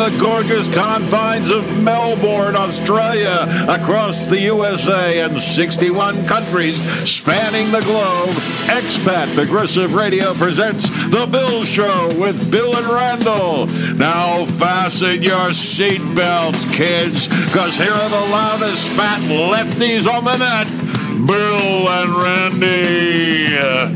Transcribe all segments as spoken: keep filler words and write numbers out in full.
the gorgeous confines of Melbourne, Australia, across the U S A and sixty-one countries spanning the globe, Expat Progressive Radio presents The Bill Show with Bill and Randall. Now fasten your seatbelts, kids, because here are the loudest fat lefties on the net, Bill and Randy.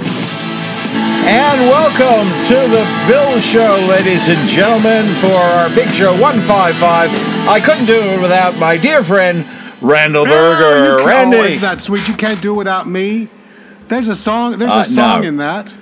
And welcome to the Bill Show, ladies and gentlemen, for our big show one fifty-five. I couldn't do it without my dear friend, Randall Berger. Oh, Randy. Oh, isn't that sweet? You can't do it without me. There's a song. There's Uh, a song no. in that.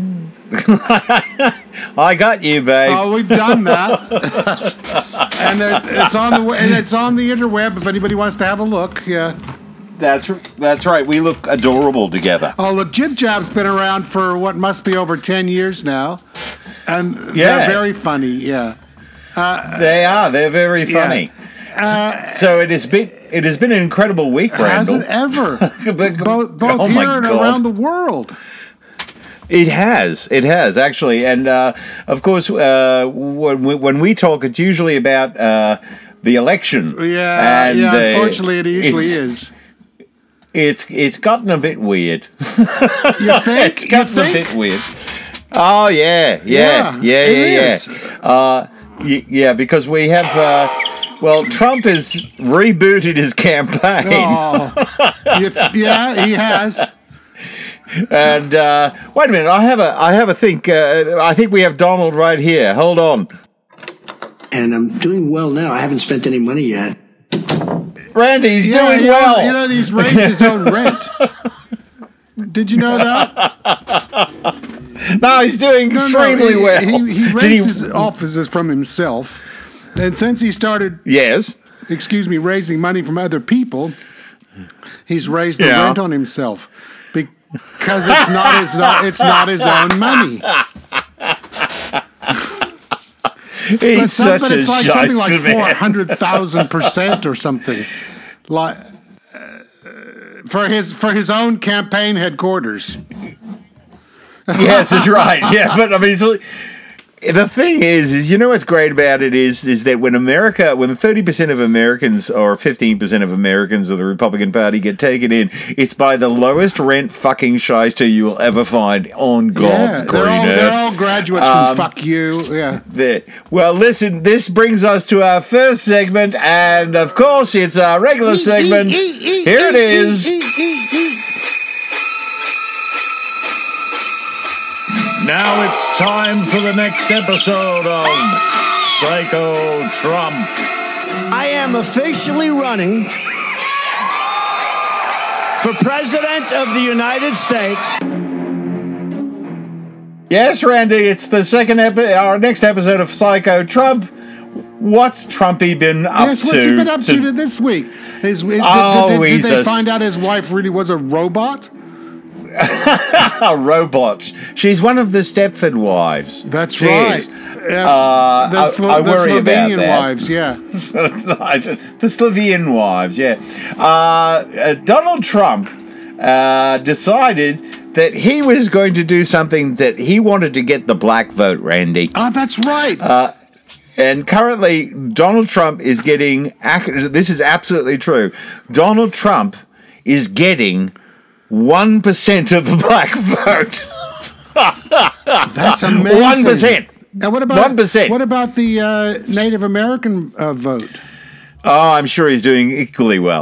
I got you, babe. Oh, we've done that, and it, it's on the and it's on the interweb. If anybody wants to have a look, yeah. That's that's right. We look adorable together. Oh, look, Jib Jab's been around for what must be over ten years now, and Yeah. they're very funny. Yeah, They are. They're very yeah. funny. Uh, So it has been it has been an incredible week, Randall. hasn't ever both both Oh, my here and God. around the world. It has. It has, actually. And, uh, of course, uh, when, we, when we talk, it's usually about uh, the election. Yeah, and, yeah. uh, Unfortunately, it usually it's, is. It's it's gotten a bit weird. You think? It's gotten you a think? bit weird. Oh, yeah. Yeah. Yeah, Yeah, it yeah, is. yeah. Uh, y- yeah, because we have... Uh, well, Trump has rebooted his campaign. Oh, you, yeah, he has. And uh, wait a minute, I have a, I have a think. Uh, I think we have Donald right here. Hold on, And I'm doing well now. I haven't spent any money yet. Randy's Yeah, doing you know, well. you know, he's raised his own rent. Did you know that? No, he's doing No, no, extremely he, well. He, he Did raised his offices from himself, and since he started, Yes. excuse me, raising money from other people, he's raised the Yeah. rent on himself because it's not his it's not his own money. He's But, some, such but a it's like something like shyster four man. hundred thousand percent or something, like uh, for his for his own campaign headquarters. Yes, that's right. Yeah, but I mean, so, the thing is, is you know what's great about it is, is that when America, when thirty percent of Americans or fifteen percent of Americans of the Republican Party get taken in, it's by the lowest rent fucking shyster you will ever find on God's Yeah, green they're all, earth. they're all graduates Um, from Fuck You. Yeah. There. Well, listen, this brings us to our first segment, and of course, it's our regular segment. Here it is. Now it's time for the next episode of Psycho Trump. I am officially running for President of the United States. Yes, Randy, it's the second epi- our next episode of Psycho Trump. What's Trumpy been up Yes, to? what's he been up to, to this week? His, did, Oh, did, did, did he's they a- find out his wife really was a robot? A robot. She's one of the Stepford wives. That's She right. is. Yeah, Uh, the I- Slo- I the worry about Slovenian that. wives, yeah. The Slovenian wives, yeah. Uh, uh, Donald Trump uh, decided that he was going to do something that he wanted to get the black vote, Randy. Oh, that's right. Uh, And currently, Donald Trump is getting, ac- this is absolutely true, Donald Trump is getting one percent of the black vote. that's amazing. one percent. And what about one percent. What about the uh, Native American uh, vote? Oh, I'm sure he's doing equally well.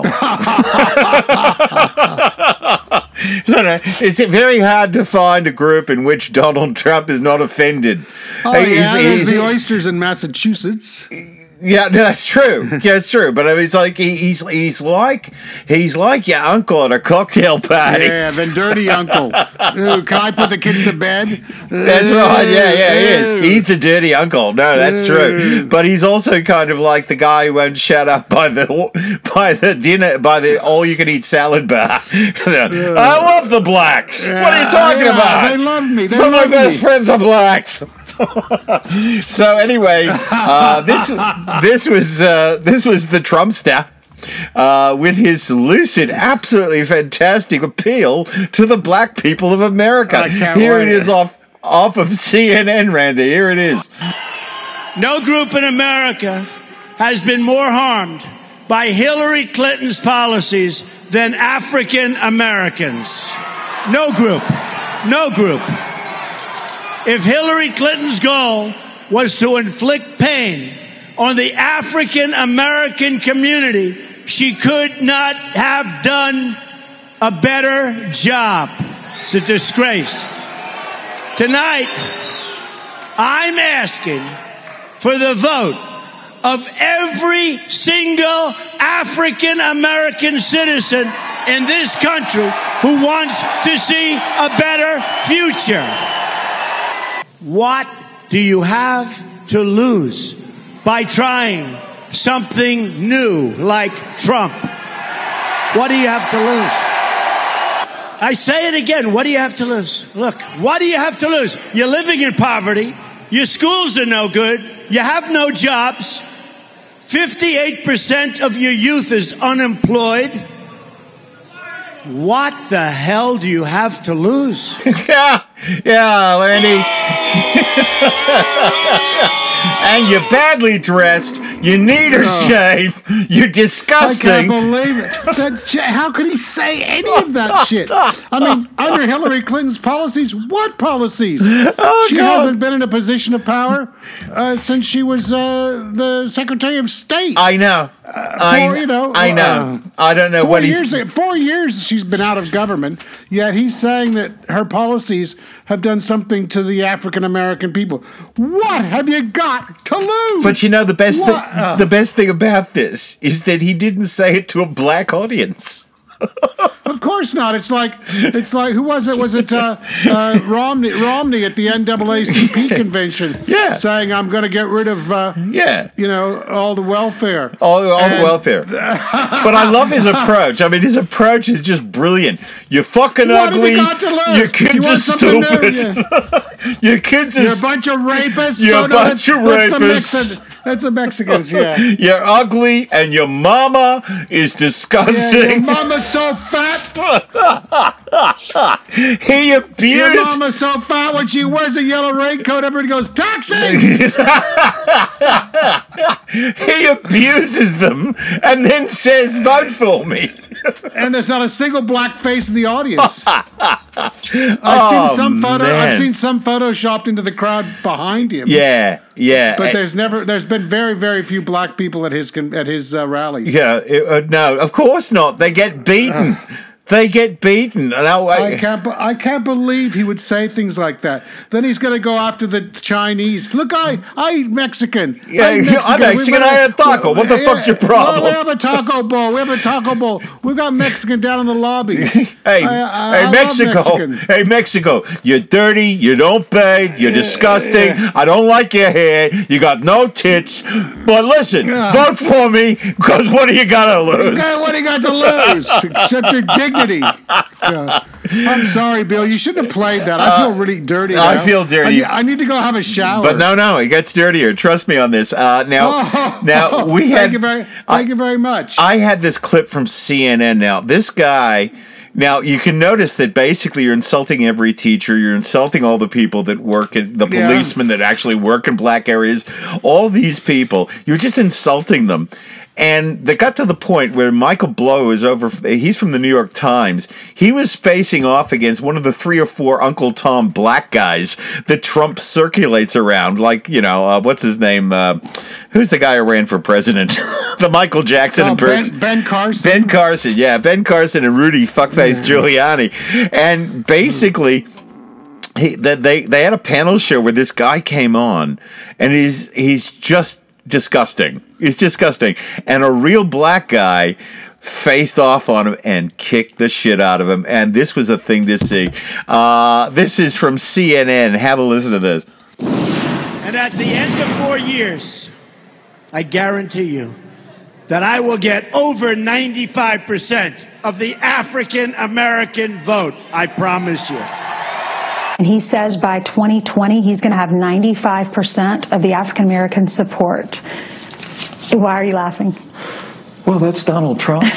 No, no, it's very hard to find a group in which Donald Trump is not offended. Oh, He's- yeah, there's he's- the oysters in Massachusetts. Yeah, no, that's true. Yeah, it's true. But I mean, it's like he, he's he's like he's like your uncle at a cocktail party. Yeah, the dirty uncle. Ooh, can I put the kids to bed? That's right. Yeah, yeah, he Ooh. is. He's the dirty uncle. No, that's true. But he's also kind of like the guy who won't shut up by the by the dinner by the all you can eat salad bar. I love the blacks. What are you talking Yeah, about? They love me. They Some of my love best me. friends are blacks. So anyway, uh, this this was uh, this was the Trumpster. Uh, with his lucid, absolutely fantastic appeal to the black people of America. I can't Here wait. it is off off of C N N, Randy. Here it is. No group in America has been more harmed by Hillary Clinton's policies than African Americans. No group. No group. If Hillary Clinton's goal was to inflict pain on the African American community, she could not have done a better job. It's a disgrace. Tonight, I'm asking for the vote of every single African American citizen in this country who wants to see a better future. What do you have to lose by trying something new like Trump? What do you have to lose? I say it again. What do you have to lose? Look, what do you have to lose? You're living in poverty. Your schools are no good. You have no jobs. fifty-eight percent of your youth is unemployed. What the hell do you have to lose? yeah, yeah, Landy. And you're badly dressed. You need a oh. shave. You're disgusting. I can't believe it. That, how could he say any of that shit? I mean, under Hillary Clinton's policies, what policies? Oh, she God. hasn't been in a position of power uh, since she was uh, the Secretary of State. I know. Uh, for, I, you know. I know. Uh, I don't know four what years, he's... Four years she's been out of government, yet he's saying that her policies have done something to the African American people. What have you got to lose? But you know, the best, th- uh, the best thing about this is that he didn't say it to a black audience. Of course not. It's like it's like who was it? Was it uh, uh, Romney? Romney at the N double A C P convention, yeah, saying I'm going to get rid of, uh, yeah, you know, all the welfare, all, all the welfare. But I love his approach. I mean, his approach is just brilliant. You're fucking what ugly. Have you got to lose? Your kids you are stupid. Yeah. Your kids are. You're a bunch of rapists. You're oh, a no, bunch of rapists. That's the Mexicans, yeah. You're ugly, and your mama is disgusting. Yeah, your mama's so fat. He abused. Your mama's so fat when she wears a yellow raincoat, everybody goes, taxi! He abuses them and then says, vote for me. And there's not a single black face in the audience. I've oh, seen some photo. Man. I've seen some photoshopped into the crowd behind him. Yeah, yeah. But there's never. There's been very, very few black people at his at his uh, rallies. Yeah, it, uh, no, of course not. They get beaten. Uh, They get beaten. No, I, I can't. I can't believe he would say things like that. Then he's going to go after the Chinese. Look, I, I Mexican. Yeah, I'm Mexican. I'm Mexican. I had a taco. What the yeah, fuck's your problem? Well, we have a taco bowl. We have a taco bowl. We've got Mexican down in the lobby. hey, I, I, hey, I Mexico. Hey, Mexico. You're dirty. You don't bathe. You're disgusting. Yeah. I don't like your hair. You got no tits. But listen, yeah. vote for me because what do you got to lose? Okay, what do you got to lose? Except your dignity. Yeah. I'm sorry, Bill. You shouldn't have played that. I feel really dirty now. I feel dirty. I need, I need to go have a shower. But no, no, it gets dirtier. Trust me on this. Uh, now, oh, now we thank had. You very, thank I, you very much. I had this clip from C N N. Now, this guy. Now, you can notice that basically you're insulting every teacher. You're insulting all the people that work in the yeah. policemen that actually work in black areas. All these people, you're just insulting them. And they got to the point where Michael Blow is over. He's from the New York Times. He was facing off against one of the three or four Uncle Tom black guys that Trump circulates around. Like, you know, uh, what's his name? Uh, who's the guy who ran for president? The Michael Jackson oh, imperson- Ben, Ben Carson. Ben Carson, yeah. Ben Carson and Rudy Fuckface yeah. Giuliani. And basically... He, they they had a panel show where this guy came on, and he's he's just disgusting. He's disgusting, and a real black guy faced off on him and kicked the shit out of him. And this was a thing to see. Uh, this is from C N N. Have a listen to this. And at the end of four years, I guarantee you that I will get over ninety-five percent of the African American vote. I promise you. And he says by twenty twenty, he's going to have ninety-five percent of the African American support. Why are you laughing? Well, that's Donald Trump.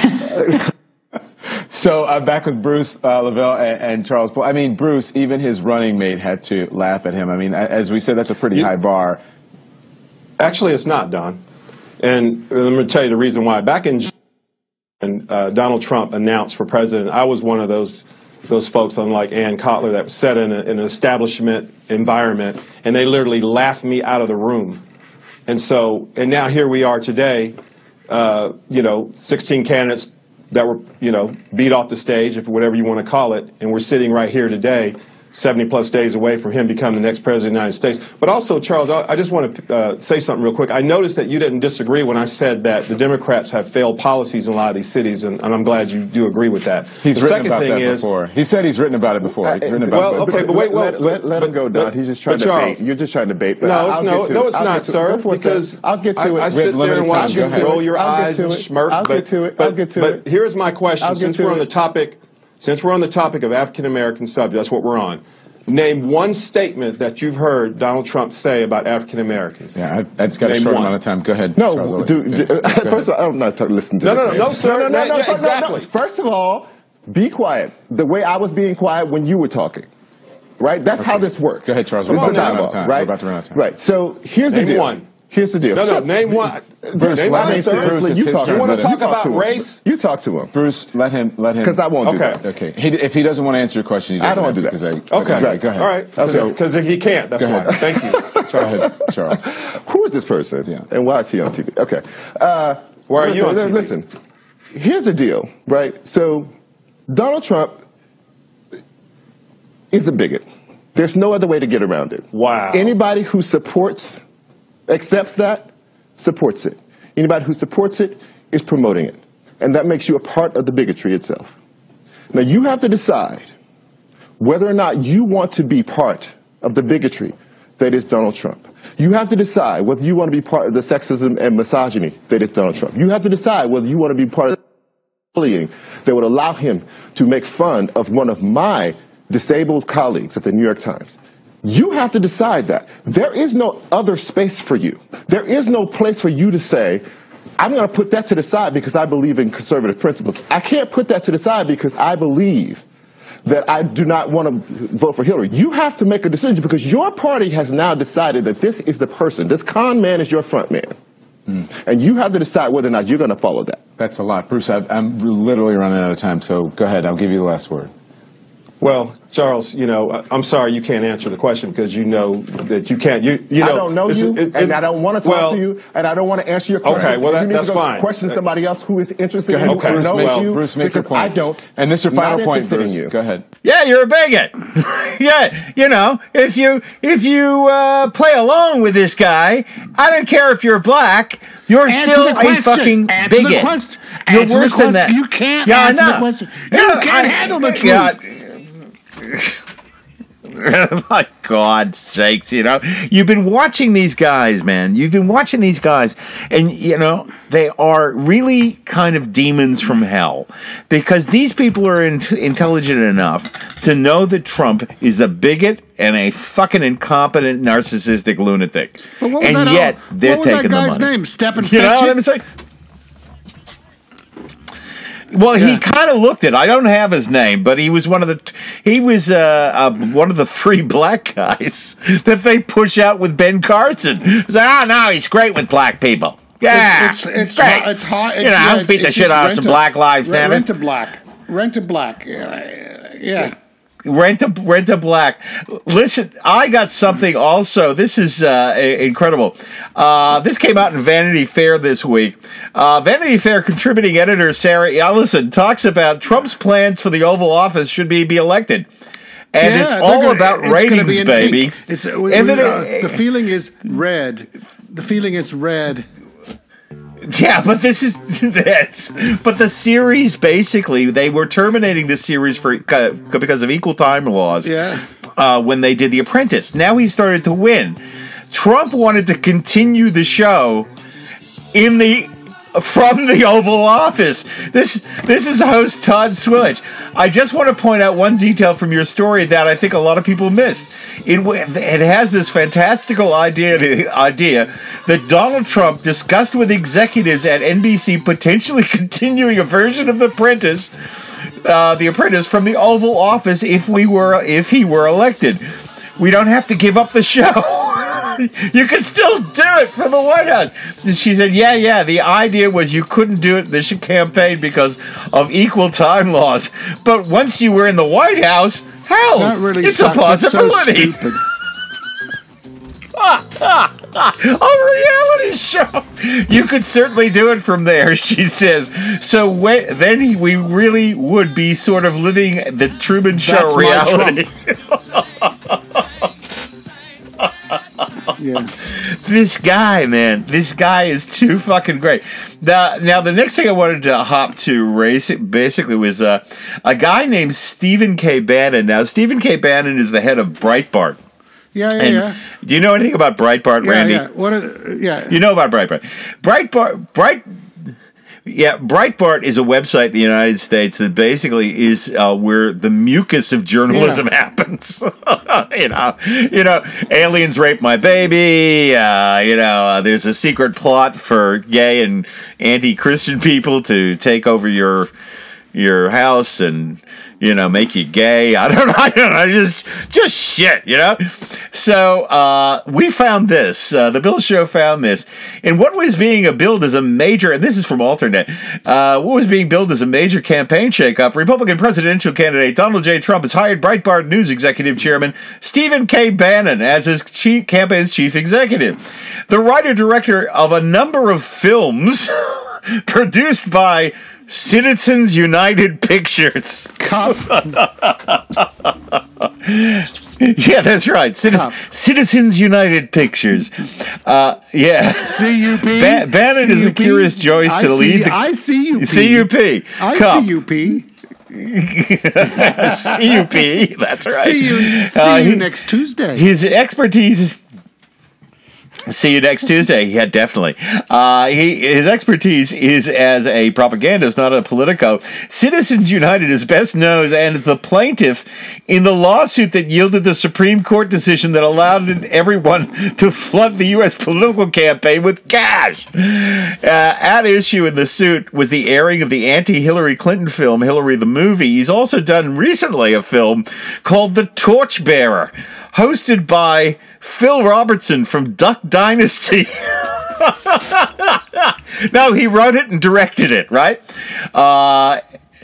So I'm uh, back with Bruce uh, Lavelle and, and Charles Paul. I mean, Bruce, even his running mate had to laugh at him. I mean, as we said, that's a pretty you, high bar. Actually, it's not, Don. And let me tell you the reason why. Back in June, when uh, Donald Trump announced for president, I was one of those those folks, unlike Ann Kotler, that sat in, a, in an establishment environment, and they literally laughed me out of the room. And so, and now here we are today, uh, you know, sixteen candidates that were, you know, beat off the stage, if whatever you want to call it, and we're sitting right here today, seventy plus days away from him becoming the next president of the United States. But also, Charles, I just want to uh, say something real quick. I noticed that you didn't disagree when I said that the Democrats have failed policies in a lot of these cities, and, and I'm glad you do agree with that. He's the written second about thing that is, before. He said he's written about it before. He's written about well, it. okay, but wait, well, let, let, let him go, Don. He's just trying to Charles, bait. You're just trying to bait. But no, it's I'll no, get to no, it. it's I'll not, sir. Because I'll get to it. I, I sit there and watch you roll your eyes and smirk. I'll get to it. I'll get to it. But here's my question: since we're on the topic, since we're on the topic of African American subject, that's what we're on. Name one statement that you've heard Donald Trump say about African Americans. Yeah, I, I've got Name a short one. amount of time. Go ahead. No, Charles, do, do, uh, first of all, I'm not listening to no, this. No, no, no, sir. No, no, no, no, yeah, exactly. No, no. First of all, be quiet. The way I was being quiet when you were talking. Right? That's okay. how this works. Go ahead, Charles. We're about to run out of time. Right? We're about to run out of time. Right. So here's Name the deal. one. Here's the deal. No, no, so, name one. Bruce, name one, one, sir. Bruce, you, talk, you want to talk talk about to race? You talk to him. Bruce, let him. Let him. Because I won't okay. do that. Okay. He, if he doesn't want to answer your question, he doesn't I don't want to do that. I, okay. okay. Right. Go ahead. All right. Because so, he can't. That's why. Thank you. Go ahead, Charles. Who is this person? Yeah. And why is he on T V? Okay. Uh, why are listen, you on T V? Listen. Here's the deal, right? So Donald Trump is a bigot. There's no other way to get around it. Wow. Anybody who supports, accepts that, supports it. Anybody who supports it is promoting it. And that makes you a part of the bigotry itself. Now, you have to decide whether or not you want to be part of the bigotry that is Donald Trump. You have to decide whether you want to be part of the sexism and misogyny that is Donald Trump. You have to decide whether you want to be part of the bullying that would allow him to make fun of one of my disabled colleagues at the New York Times. You have to decide that. There is no other space for you. There is no place for you to say, I'm going to put that to the side because I believe in conservative principles. I can't put that to the side because I believe that I do not want to vote for Hillary. You have to make a decision because your party has now decided that this is the person. This con man is your front man. Mm. And you have to decide whether or not you're going to follow that. That's a lot. Bruce, I've, I'm literally running out of time, so go ahead. I'll give you the last word. Well, Charles, you know, I'm sorry you can't answer the question because you know that you can't. You, you know, I don't know it's, you, it's, it's, and I don't want to talk well, to you, and I don't want to answer your question. Okay, well, that, you need that's to go fine. Question somebody else who is interested in okay. you Bruce, or knows well, you, Bruce, make because your point. I don't. And this is your final point, Bruce. You. Go ahead. Yeah, you're a bigot. Yeah, you know, if you if you uh, play along with this guy, I don't care if you're black, you're answer still a fucking answer bigot. The quest- you're answer worse the than that. You can't yeah, answer I know. the question. You yeah, can't I, handle the truth. Yeah, my God's sakes, you know, you've been watching these guys, man. You've been watching these guys, and, you know, they are really kind of demons from hell because these people are in- intelligent enough to know that Trump is the bigot and a fucking incompetent, narcissistic lunatic. But what was and that yet, all, they're what was taking that guy's the money. name? Stephen You know what Fetchit? I'm saying? Well, Yeah. he kind of looked it. I don't have his name, but he was one of the he was uh, uh, one of the three black guys that they push out with Ben Carson. It's like, oh no, he's great with black people. Yeah, It's it's great. it's, it's hard. It's, You know, yeah, I'll it's, beat the it's shit just out of rent some to- black lives, rent, damn it. Rent to black. Rent to black. Yeah. yeah. Rent a rent a black. Listen, I got something also. This is uh, a- incredible. Uh, this came out in Vanity Fair this week. Uh, Vanity Fair contributing editor Sarah Ellison talks about Trump's plans for the Oval Office should be, be elected. And Yeah, it's they're all gonna- about it's gonna ratings, be in baby. pink. It's uh, we, If we, it- uh, the feeling is red. The feeling is red. Yeah, but this is that's but the series basically they were terminating the series for uh, because of equal time laws. Yeah. Uh, when they did The Apprentice, now he started to win. Trump wanted to continue the show in the from the Oval Office. This this is host Todd Swillich. I just want to point out one detail from your story that I think a lot of people missed. It, it has this fantastical idea idea that Donald Trump discussed with executives at N B C potentially continuing a version of The Apprentice, uh, The Apprentice from the Oval Office if we were if he were elected. We don't have to give up the show. You could still do it from the White House. And she said, yeah, yeah, the idea was you couldn't do it in this campaign because of equal time laws. But once you were in the White House, hell, that really it's sucks. a possibility. That's so stupid. A reality show. You could certainly do it from there, she says. So when, then we really would be sort of living the Truman Show That's reality. Yeah. This guy, man, this guy is too fucking great. Now, now the next thing I wanted to hop to race it basically was uh, a guy named Stephen K. Bannon. Now, Stephen K. Bannon is the head of Breitbart. Yeah, yeah, And yeah. do you know anything about Breitbart, Yeah, Randy? yeah. What? Are, yeah. You know about Breitbart. Breitbart, Bright, yeah, Breitbart is a website in the United States that basically is uh, where the mucus of journalism Yeah. happens. you know, you know, aliens rape my baby. Uh, you know, uh, there's a secret plot for gay and anti-Christian people to take over your your house and, you know, make you gay. I don't know. I don't know. Just, just shit, you know? So, uh, we found this. Uh, the Bill Show found this. And what was being billed as a major, and this is from Alternet, uh, what was being billed as a major campaign shakeup, Republican presidential candidate Donald J. Trump has hired Breitbart News executive chairman Stephen K. Bannon as his chief, campaign's chief executive. The writer-director of a number of films produced by Citizens United Pictures. Cop. Yeah, that's right. Citi- Citizens United Pictures. Uh, yeah. C U P. Ba- Bannon is a curious choice to lead the I C U P. C U P. I Cop. C U P. C U P. That's right. See you. See Uh, you he- next Tuesday. His expertise. See you next Tuesday. Yeah, definitely. Uh, he, his expertise is as a propagandist, not a politico. Citizens United is best known as the plaintiff in the lawsuit that yielded the Supreme Court decision that allowed everyone to flood the U S political campaign with cash. Uh, at issue in the suit was the airing of the anti-Hillary Clinton film, Hillary the Movie. He's also done recently a film called The Torchbearer, hosted by Phil Robertson from Duck Dynasty. No, he wrote it and directed it, right? Uh,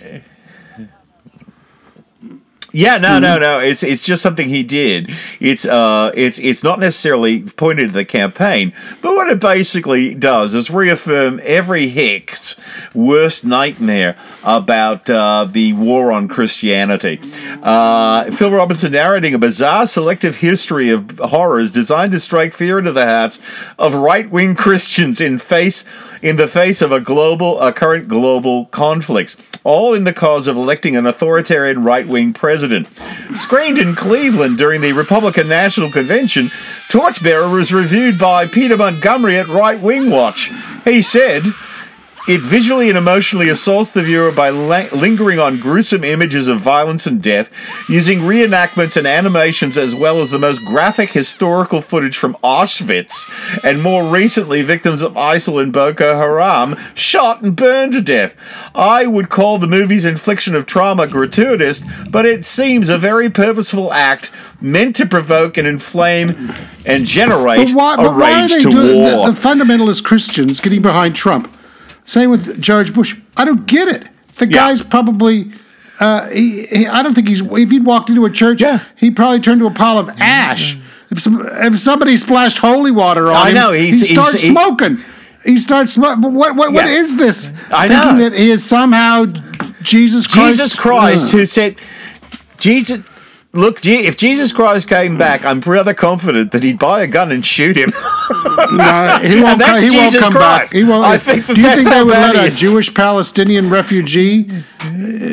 yeah, no, no, no. It's it's just something he did. It's uh, it's it's not necessarily pointed to the campaign, but what it basically does is reaffirm every hick's worst nightmare about uh, the war on Christianity. Uh, Phil Robinson narrating a bizarre selective history of horrors designed to strike fear into the hearts of right-wing Christians in face in the face of a global, a current global conflicts, all in the cause of electing an authoritarian right-wing president. Screened in Cleveland during the Republican National Convention, Torchbearer was reviewed by Peter Montgomery at Right Wing Watch. He said, it visually and emotionally assaults the viewer by la- lingering on gruesome images of violence and death, using reenactments and animations as well as the most graphic historical footage from Auschwitz, and more recently victims of ISIL and Boko Haram shot and burned to death. I would call the movie's infliction of trauma gratuitous, but it seems a very purposeful act meant to provoke and inflame and generate But why, a but why are rage they to doing war. the, the fundamentalist Christians getting behind Trump? Same with George Bush. I don't get it. The Yeah. guy's probably. Uh, he, he, I don't think he's. If he'd walked into a church, Yeah. he'd probably turn to a pile of ash. If some, if somebody splashed holy water on I him, know, he's- he starts he's- he- smoking. He starts smoking. But what? What, what Yeah. is this? I Thinking know. that he is somehow Jesus Christ. Jesus Christ, Ugh. who said, Jesus, look, Je- if Jesus Christ came back, I'm rather confident that he'd buy a gun and shoot him. No, he won't. And that's Come, he won't Jesus come Christ. back. He won't. I think that do you that's think they how would bad let he a is. Jewish Palestinian refugee? Uh,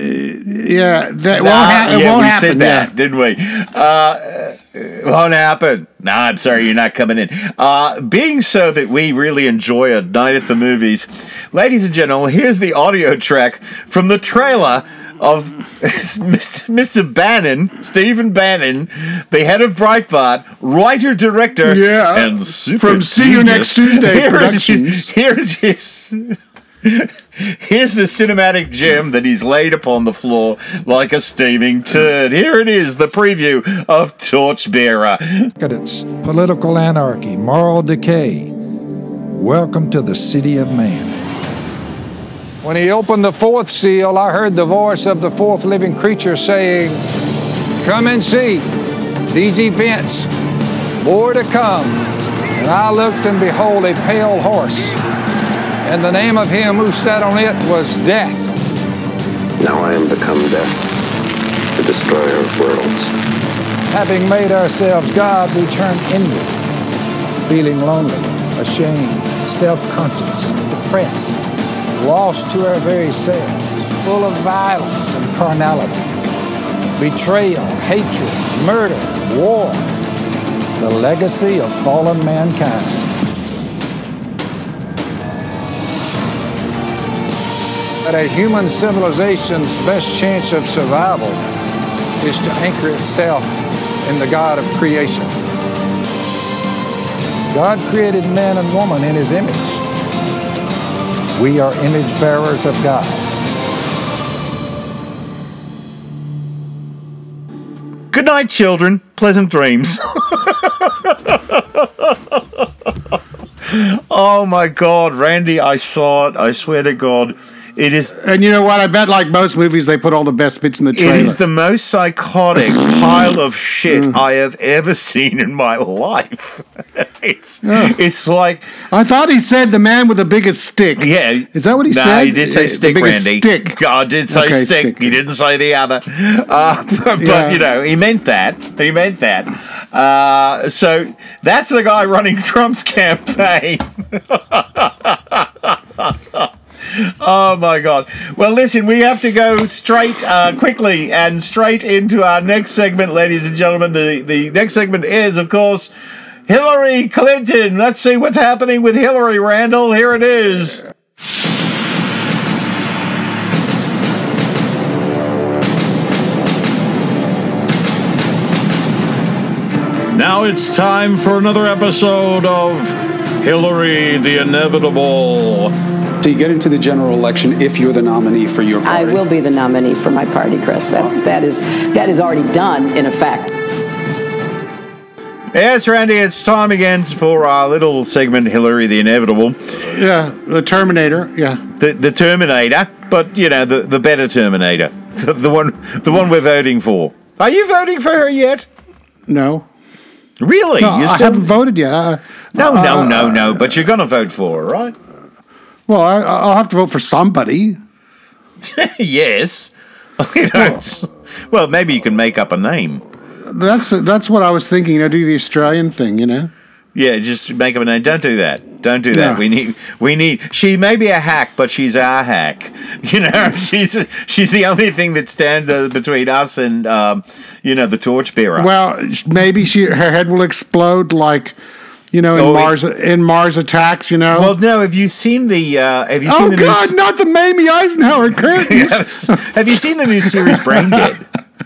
yeah, that Nah, won't, ha- it yeah, won't we happen. said that, yeah. didn't we? Uh, it won't happen. Nah, I'm sorry, you're not coming in. Uh, being so that we really enjoy a night at the movies, ladies and gentlemen, here's the audio track from the trailer of Mister Bannon, Stephen Bannon, the head of Breitbart, writer, director, Yeah. and super From See You genius. Next Tuesday Here's Productions. his, here's his Here's the cinematic gem that he's laid upon the floor like a steaming turd. Here it is, the preview of Torchbearer. It's political anarchy, moral decay. Welcome to the city of man. When he opened the fourth seal, I heard the voice of the fourth living creature saying, "Come and see these events, more to come." And I looked, and behold, a pale horse. And the name of him who sat on it was Death. Now I am become Death, the destroyer of worlds. Having made ourselves God, we turn inward, feeling lonely, ashamed, self-conscious, depressed, lost to our very selves, full of violence and carnality, betrayal, hatred, murder, war, the legacy of fallen mankind. That a human civilization's best chance of survival is to anchor itself in the God of creation. God created man and woman in his image. We are image bearers of God. Good night, children. Pleasant dreams. Oh my God, Randy, I saw it. I swear to God. It is, and you know what? I bet, like most movies, they put all the best bits in the trailer. It is the most psychotic pile of shit mm. I have ever seen in my life. It's oh. it's like I thought he said the man with the biggest stick. Yeah, is that what he no, said? No, he did say stick, the biggest Randy. Stick. God did say okay, stick. stick. He didn't say the other. Uh, but yeah. you know, he meant that. He meant that. Uh, so that's the guy running Trump's campaign. Oh my God. Well, listen, we have to go straight, uh, quickly and straight into our next segment, ladies and gentlemen. The, the next segment is, of course, Hillary Clinton. Let's see what's happening with Hillary, Randall. Here it is. Now it's time for another episode of Hillary the Inevitable. So you get into the general election if you're the nominee for your party. I will be the nominee for my party, Chris. That that is that is already done in effect. Yes, Randy, it's time again for our little segment, Hillary the Inevitable. Yeah, the Terminator. Yeah, the the Terminator, but you know the, the better Terminator, the, the one the one we're voting for. Are you voting for her yet? No. Really? No, you I still... haven't voted yet. Uh, no, uh, no, no, no. But you're going to vote for her, right? Well, I, I'll have to vote for somebody. Yes. You know, well, maybe you can make up a name. That's that's what I was thinking. You know, do the Australian thing. You know. Yeah, just make up a name. Don't do that. Don't do that. No. We need. We need. She may be a hack, but she's our hack. You know, she's she's the only thing that stands uh, between us and um, you know, the torchbearer. Well, maybe she her head will explode like. You know, in oh, Mars, it, in Mars Attacks. You know. Well, no. Have you seen the? Uh, have you seen oh the? Oh God, new... not the Mamie Eisenhower curtains. Yes. Have you seen the new series Brain Dead?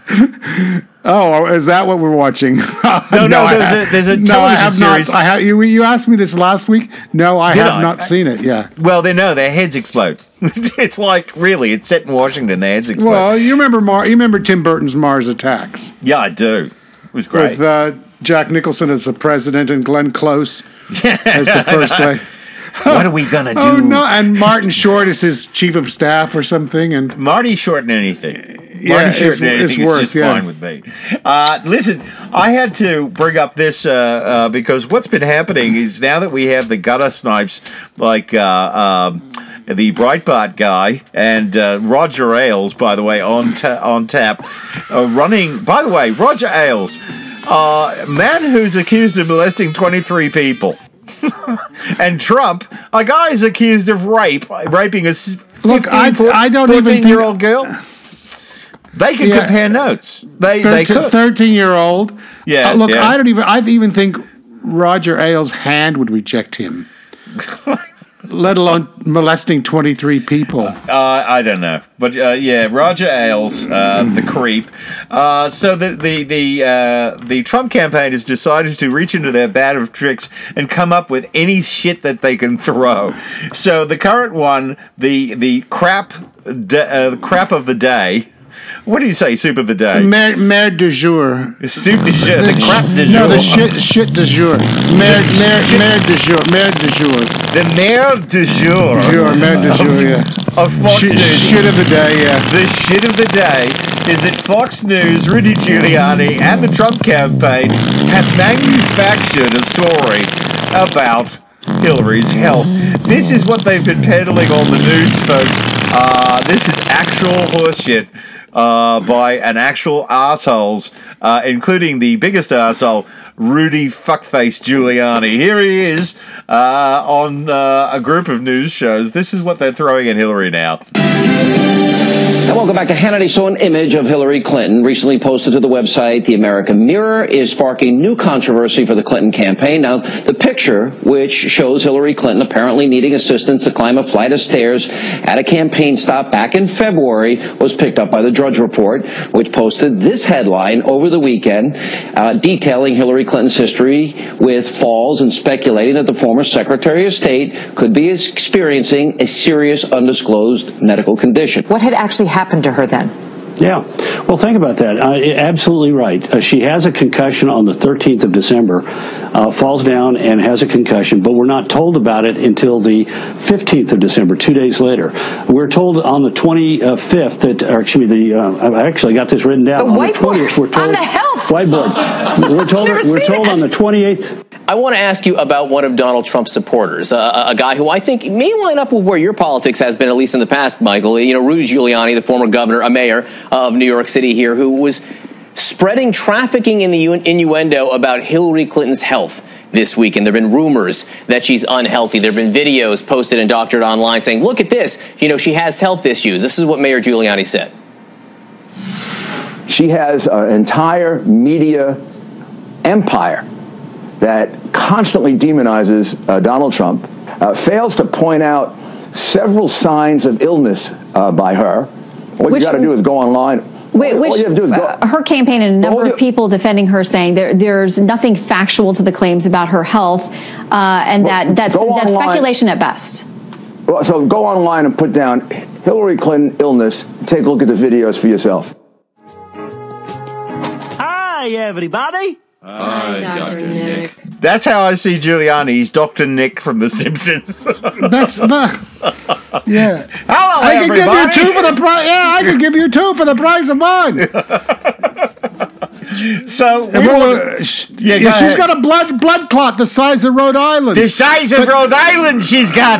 Oh, is that what we're watching? no, no, no there's a there's a television no, I have series. Not, I have, you, you asked me this last week. No, I Did have I? not seen it. Yeah. Well, they know their heads explode. It's like really, it's set in Washington. Their heads explode. Well, you remember Mar- you remember Tim Burton's Mars Attacks? Yeah, I do. It was great. With uh, Jack Nicholson as the president and Glenn Close as the first lady. What are we gonna do? Oh no! And Martin Short is his chief of staff or something. And Marty Short in anything. Yeah, Marty Short it's, in anything it's worth, is just yeah. fine with me. Uh, listen, I had to bring up this uh, uh, because what's been happening is now that we have the gutter snipes like uh, um, the Breitbart guy and uh, Roger Ailes, by the way, on ta- on tap, uh, running. By the way, Roger Ailes, uh, man who's accused of molesting twenty-three people. And Trump, a guy is accused of rape, raping a fifteen, Look, I, I don't even year old girl. They can yeah, compare notes. They thirteen, they could. Thirteen-year-old. Yeah. Uh, look, yeah. I don't even. I even think Roger Ailes' hand would reject him. let alone molesting twenty-three people. Uh, I don't know, but uh, yeah, Roger Ailes, uh, the creep. Uh, so the the the uh, the Trump campaign has decided to reach into their bag of tricks and come up with any shit that they can throw. So the current one, the the crap, de- uh, the crap of the day. What do you say, soup of the day? Maire, maire du jour. Soup du jour. The crap du jour. No, the shit, shit du jour. Maire, maire, maire du jour. Maire du jour. The maire du jour. Jour, maire du jour, yeah. Of Fox shit, News. Shit of the day, yeah. The shit of the day is that Fox News, Rudy Giuliani, and the Trump campaign have manufactured a story about Hillary's health. This is what they've been peddling on the news, folks. Uh, this is actual horseshit. Uh, by an actual assholes, uh, including the biggest asshole, Rudy Fuckface Giuliani. Here he is uh, on uh, a group of news shows. This is what they're throwing at Hillary now. And welcome back to Hannity. So an image of Hillary Clinton recently posted to the website The American Mirror is sparking new controversy for the Clinton campaign. Now, the picture, which shows Hillary Clinton apparently needing assistance to climb a flight of stairs at a campaign stop back in February, was picked up by the Drudge Report, which posted this headline over the weekend, uh, detailing Hillary Clinton's history with falls and speculating that the former Secretary of State could be experiencing a serious undisclosed medical condition. What had actually happened to her then? Yeah. Well, think about that. Uh, absolutely right. Uh, she has a concussion on the thirteenth of December, uh, falls down and has a concussion, but we're not told about it until the fifteenth of December, two days later. We're told on the twenty-fifth that, or excuse me, the, uh, I actually got this written down. The on whiteboard. the twentieth, we're told, on the health. Whiteboard. We're told, we're told on the twenty-eighth. I want to ask you about one of Donald Trump's supporters, uh, a guy who I think may line up with where your politics has been, at least in the past, Michael. You know, Rudy Giuliani, the former governor, a mayor of New York City here, who was spreading trafficking in the innuendo about Hillary Clinton's health this week. And there have been rumors that she's unhealthy. There have been videos posted and doctored online saying, look at this, you know, she has health issues. This is what Mayor Giuliani said. She has an entire media empire that constantly demonizes uh, Donald Trump, uh, fails to point out several signs of illness uh, by her. What Which, you got to do is go online. Wait, all, which, all you have to do is go. Uh, her campaign and a number of people defending her, saying there, there's nothing factual to the claims about her health, uh, and well, that that's, that's online, speculation at best. Well, so go online and put down Hillary Clinton illness. Take a look at the videos for yourself. Hi, everybody. Hi, Doctor Nick. That's how I see Giuliani. He's Doctor Nick from The Simpsons. That's not. Yeah. Hello, I can everybody. give you two for the price. Yeah, I can give you two for the price of one. So, And we what want- was- yeah, yeah, go she's ahead. got a blood blood clot the size of Rhode Island. The size of But- Rhode Island she's got.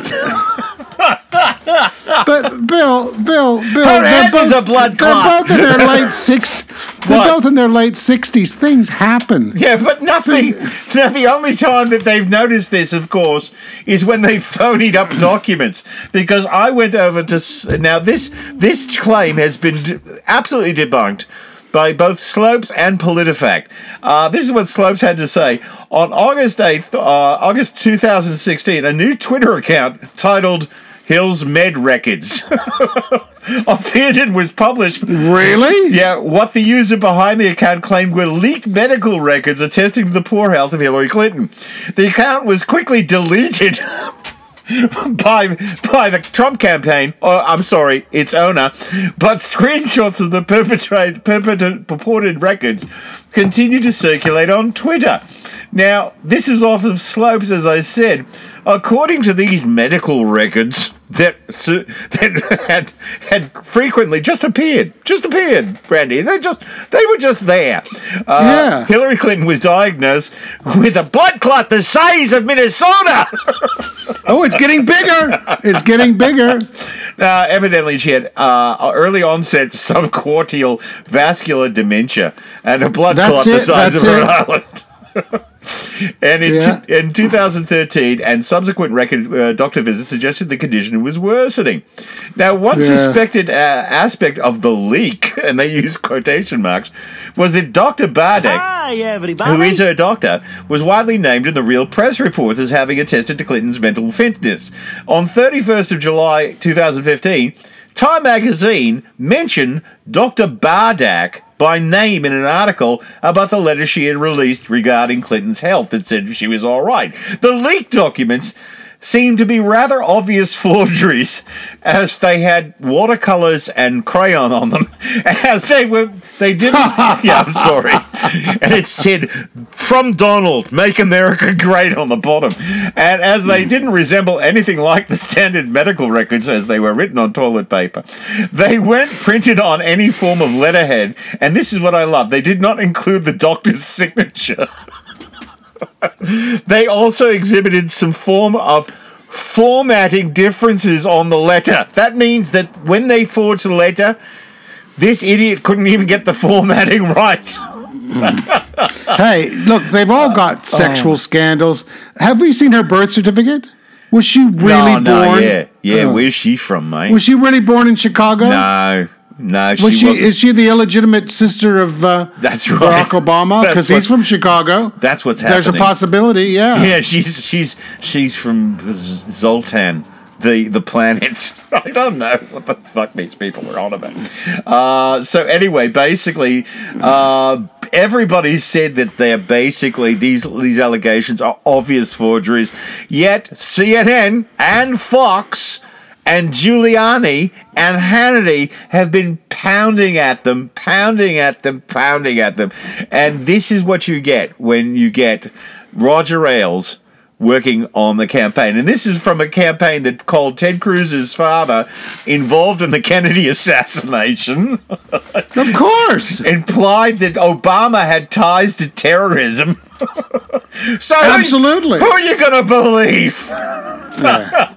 But Bill, Bill, Bill, Her they're head is both, a blood they're clot. both in their late six. They're What? both in their late sixties. Things happen. Yeah, but nothing. Now, the only time that they've noticed this, of course, is when they phonied up documents. Because I went over to s- now this this claim has been d- absolutely debunked by both Slopes and PolitiFact. Uh, this is what Slopes had to say on August eighth, uh, August two thousand sixteen. A new Twitter account titled Hill's Med Records appeared and was published. Really? Yeah, what the user behind the account claimed were leaked medical records attesting to the poor health of Hillary Clinton. The account was quickly deleted by by the Trump campaign, or I'm sorry, its owner, but screenshots of the perpetrate, perpet- purported records continue to circulate on Twitter. Now, this is off of Slopes, as I said. According to these medical records that su- that had had frequently just appeared, just appeared, Randy. They just they were just there. Uh, Yeah. Hillary Clinton was diagnosed with a blood clot the size of Minnesota. Oh, it's getting bigger. It's getting bigger. Uh, evidently, she had uh, early onset subcortical vascular dementia and a blood That's clot the it, size that's of Rhode it. Island. And in, Yeah. t- in two thousand thirteen, and subsequent record uh, doctor visits suggested the condition was worsening. Now, one Yeah. suspected uh, aspect of the leak, and they use quotation marks, was that Doctor Bardak Hi, everybody. who is her doctor, was widely named in the real press reports as having attested to Clinton's mental fitness. On thirty-first of July two thousand fifteen, Time magazine mentioned Doctor Bardak by name in an article about the letter she had released regarding Clinton's health that said she was all right. The leaked documents seemed to be rather obvious forgeries, as they had watercolors and crayon on them, as they were, they didn't, yeah, I'm sorry, and it said, "From Donald, make America great" on the bottom, and as they didn't resemble anything like the standard medical records as they were written on toilet paper, they weren't printed on any form of letterhead, and this is what I love, they did not include the doctor's signature. They also exhibited some form of formatting differences on the letter. That means that when they forged the letter, this idiot couldn't even get the formatting right. Hey, look, they've all got sexual oh. scandals. Have we seen her birth certificate? Was she really no, no, born? Yeah, yeah. Uh, Where's she from, mate? Was she really born in Chicago? No. No, she, was she wasn't. Is she the illegitimate sister of uh, That's right. Barack Obama? Because he's from Chicago. That's what's There's happening. a possibility, yeah. Yeah, she's she's she's from Zoltan, the the planet. I don't know what the fuck these people are on about. Uh, so anyway, basically, uh, everybody said that they're basically these these allegations are obvious forgeries. Yet C N N and Fox and Giuliani and Hannity have been pounding at them, pounding at them, pounding at them. And this is what you get when you get Roger Ailes working on the campaign. And this is from a campaign that called Ted Cruz's father involved in the Kennedy assassination. Of course. Implied that Obama had ties to terrorism. So absolutely. Who, who are you going to believe? Yeah.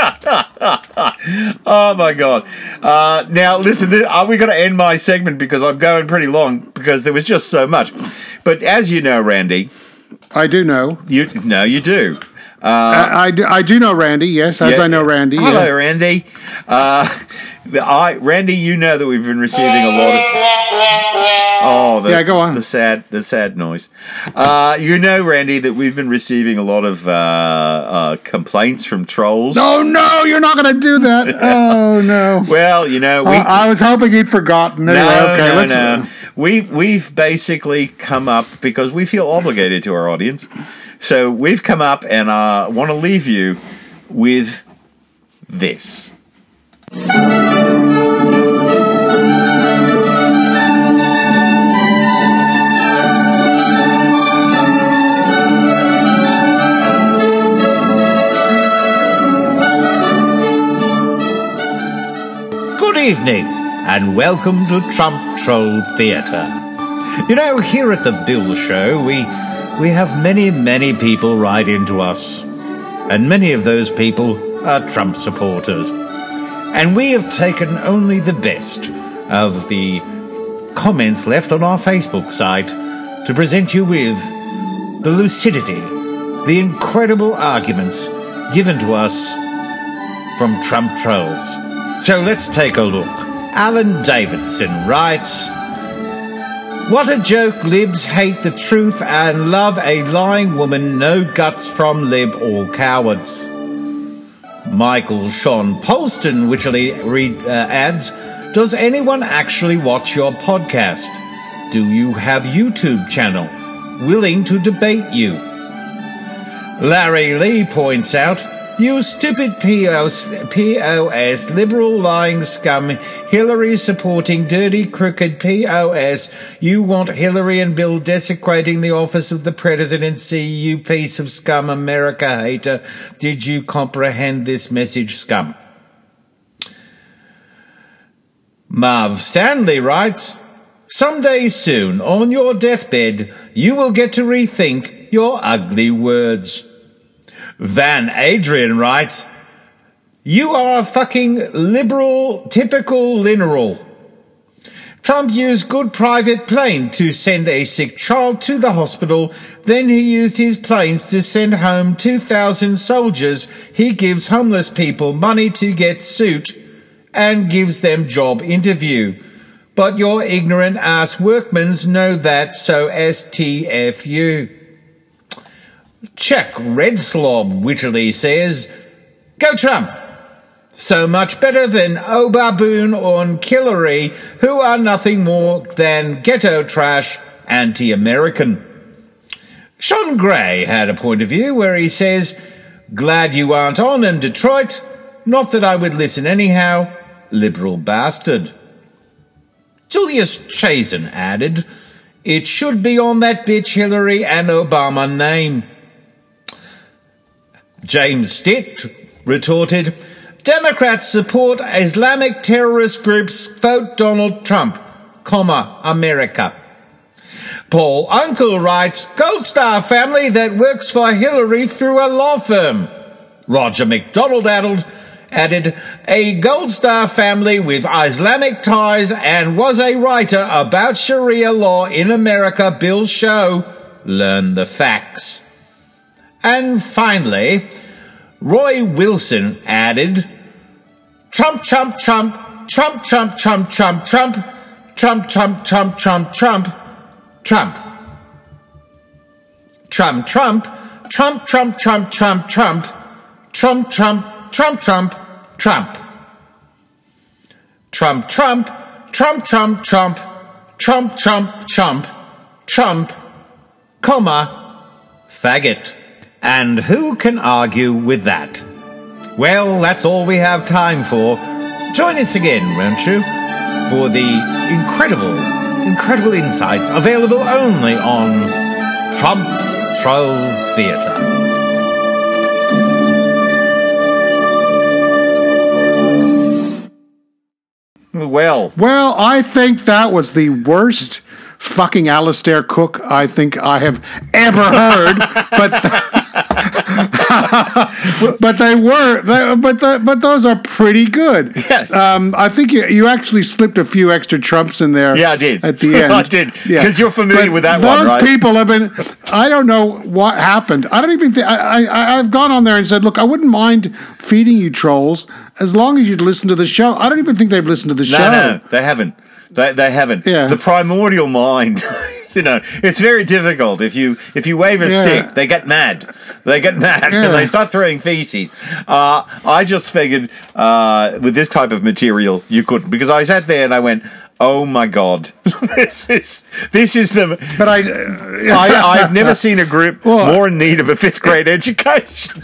Oh my God! Uh, now listen, are we going to end my segment because I'm going pretty long because there was just so much. But as you know, Randy, I do know you. No, you do. Uh, I, I do. I do know Randy. Yes, as yeah, I know Randy. Hello, yeah. Randy. Uh, I, Randy, you know that we've been receiving a lot of. Oh, the, yeah, go on. The sad, the sad noise. Uh, you know, Randy, that we've been receiving a lot of uh, uh, complaints from trolls. Oh no, you're not going to do that. Oh no. Well, you know, we, uh, I was hoping you'd forgotten. Anyway, no, okay, no, let's. no. We've we've basically come up because we feel obligated to our audience. So we've come up and uh, want to leave you with this. Good evening, and welcome to Trump Troll Theatre. You know, here at the Bill Show, we we have many, many people write into us, and many of those people are Trump supporters. And we have taken only the best of the comments left on our Facebook site to present you with the lucidity, the incredible arguments given to us from Trump trolls. So let's take a look. Alan Davidson writes, "What a joke, libs hate the truth and love a lying woman, no guts from lib, all cowards." Michael Sean Polston wittily read, uh, adds, "Does anyone actually watch your podcast? Do you have YouTube channel? Willing to debate you?" Larry Lee points out, "You stupid P O S, liberal lying scum, Hillary supporting dirty crooked P O S. You want Hillary and Bill desecrating the office of the presidency, you piece of scum America hater. Did you comprehend this message, scum?" Marv Stanley writes, "Someday soon, on your deathbed, you will get to rethink your ugly words." Van Adrian writes, "You are a fucking liberal, typical lineral. Trump used good private plane to send a sick child to the hospital. Then he used his planes to send home two thousand soldiers. He gives homeless people money to get suit and gives them job interview. But your ignorant ass workmans know that, so S T F U. Chuck Redslob wittily says, "Go Trump! So much better than O'Baboon or Hillary, who are nothing more than ghetto trash anti-American." Sean Gray had a point of view where he says, "Glad you aren't on in Detroit. Not that I would listen anyhow, liberal bastard." Julius Chazen added, "It should be on that bitch Hillary and Obama name." James Stitt retorted, "Democrats support Islamic terrorist groups, vote Donald Trump, comma, America." Paul Uncle writes, "Gold Star family that works for Hillary through a law firm." Roger McDonald added, added, "A Gold Star family with Islamic ties and was a writer about Sharia law in America. Bill's show. Learn the facts." And finally, Roy Wilson added, "Trump, Trump, Trump, Trump, Trump, Trump, Trump, Trump, Trump, Trump, Trump, Trump, Trump, Trump. Trump, Trump, Trump, Trump, Trump, Trump, Trump, Trump, Trump, Trump, Trump, Trump. Trump, Trump, Trump, Trump, Trump, Trump, Trump, Trump, Trump, comma, faggot." And who can argue with that? Well, that's all we have time for. Join us again, won't you, for the incredible, incredible insights available only on Trump Troll Theatre. Well, well, I think that was the worst fucking Alistair Cook I think I have ever heard. but but they were, they, but the, but those are pretty good. Yeah. Um, I think you, you actually slipped a few extra Trumps in there. Yeah, I did. At the end. I did. Because Yeah. you're familiar But with that those one, right? Those people have been, I don't know what happened. I don't even think, I, I, I've gone on there and said, look, I wouldn't mind feeding you trolls as long as you'd listen to the show. I don't even think they've listened to the No, show. no, they haven't. They they haven't. Yeah. The primordial mind. You know, it's very difficult. If you if you wave a Yeah. stick, they get mad. They get mad Yeah. and they start throwing feces. Uh, I just figured uh, with this type of material you couldn't, because I sat there and I went, "Oh my God, this is this is the." But I, I I've never seen a group Well- more in need of a fifth grade education.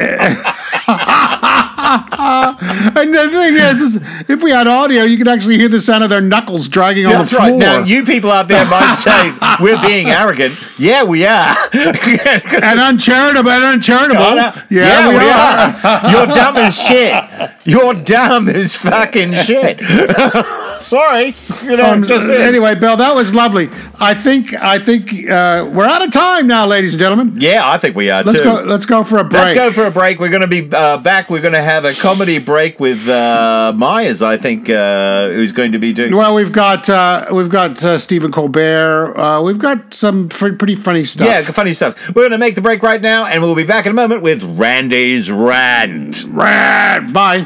And the thing is, is, if we had audio, you could actually hear the sound of their knuckles dragging on the That's floor. right. Now, you people out there might say we're being arrogant. Yeah, we are. and uncharitable, and uncharitable. Oh, no. Yeah, Yeah, we, we are. are. You're dumb as shit. You're dumb as fucking shit. Sorry. You know, Um, just anyway, Bill, that was lovely. I think I think uh, we're out of time now, ladies and gentlemen. Yeah, I think we are Let's too. go. Let's go for a break. Let's go for a break. We're going to be uh, back. We're going to have a comedy break with uh, Myers, I think, uh, who's going to be doing. Well, we've got uh, we've got uh, Stephen Colbert. Uh, we've got some f- pretty funny stuff. Yeah, funny stuff. We're going to make the break right now, and we'll be back in a moment with Randy's Rant. Rant. Bye.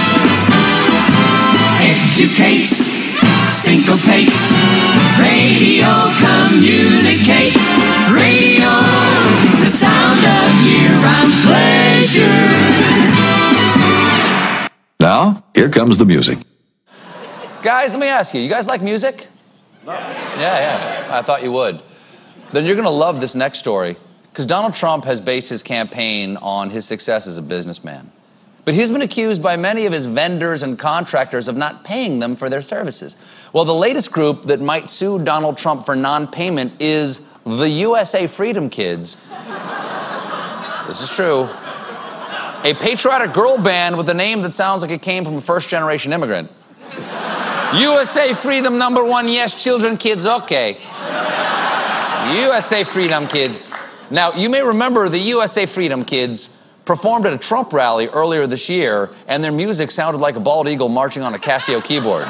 Educates, syncopates, radio communicates, radio, the sound of year-round pleasure. Now, here comes the music. Guys, let me ask you, you guys like music? No. Yeah, yeah, I thought you would. Then you're gonna love this next story, because Donald Trump has based his campaign on his success as a businessman. But he's been accused by many of his vendors and contractors of not paying them for their services. Well, the latest group that might sue Donald Trump for non-payment is the U S A Freedom Kids. This is true. A patriotic girl band with a name that sounds like it came from a first-generation immigrant. U S A Freedom number one, yes, children, kids, okay. U S A Freedom Kids. Now, you may remember the U S A Freedom Kids performed at a Trump rally earlier this year, and their music sounded like a bald eagle marching on a Casio keyboard.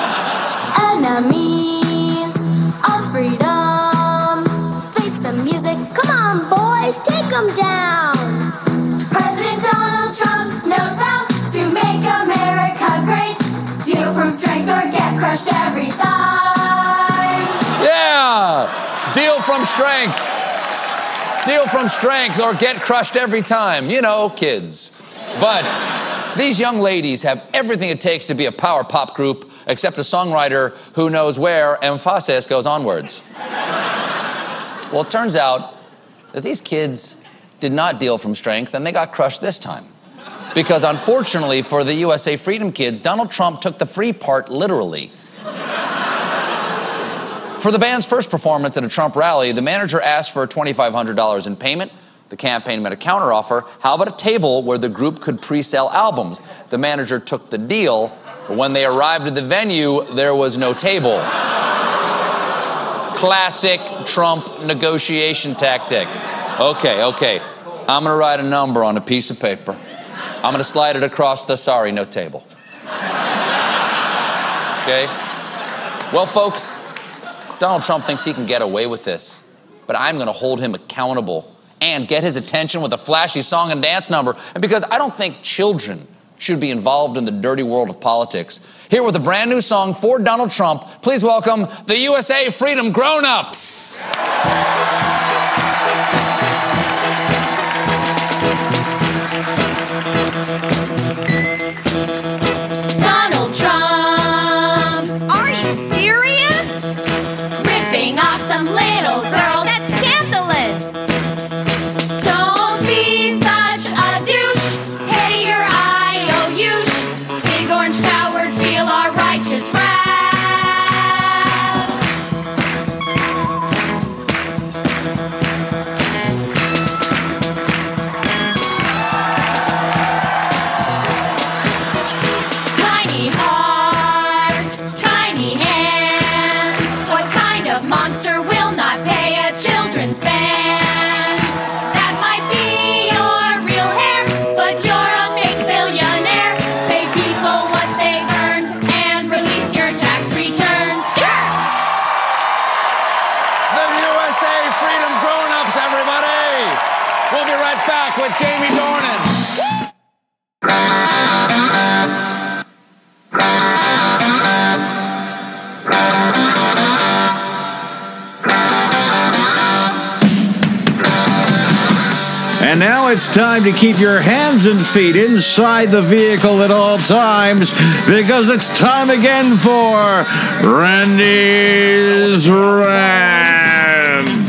Enemies of freedom, face the music. Come on, boys, take them down. President Donald Trump knows how to make America great. Deal from strength or get credit. crushed every time. Yeah! Deal from strength. Deal from strength or get crushed every time. You know, kids. But these young ladies have everything it takes to be a power pop group, except a songwriter who knows where emphasis goes onwards. Well, it turns out that these kids did not deal from strength, and they got crushed this time. Because unfortunately for the U S A Freedom Kids, Donald Trump took the free part literally. For the band's first performance at a Trump rally, the manager asked for twenty-five hundred dollars in payment. The campaign made a counteroffer. How about a table where the group could pre-sell albums? The manager took the deal, but when they arrived at the venue, there was no table. Classic Trump negotiation tactic. Okay, okay. I'm gonna write a number on a piece of paper. I'm gonna slide it across the sorry, no table. Okay? Well, folks, Donald Trump thinks he can get away with this, but I'm gonna hold him accountable and get his attention with a flashy song and dance number. And because I don't think children should be involved in the dirty world of politics, here with a brand new song for Donald Trump, please welcome the U S A Freedom Grown-Ups. Donald Trump, are you serious? Ripping off some little girl, that's scandalous. Don't be such a douche, pay your I O Us. Big orange coward, feel our righteous wrath. Tiny heart, tiny hands. What kind of monster will not pay a children's band? That might be your real hair, but you're a fake billionaire. Pay people what they've earned and release your tax returns. The U S A Freedom Grown-Ups, everybody! We'll be right back with Jamie Dornan. And now it's time to keep your hands and feet inside the vehicle at all times, because it's time again for Randy's Rant.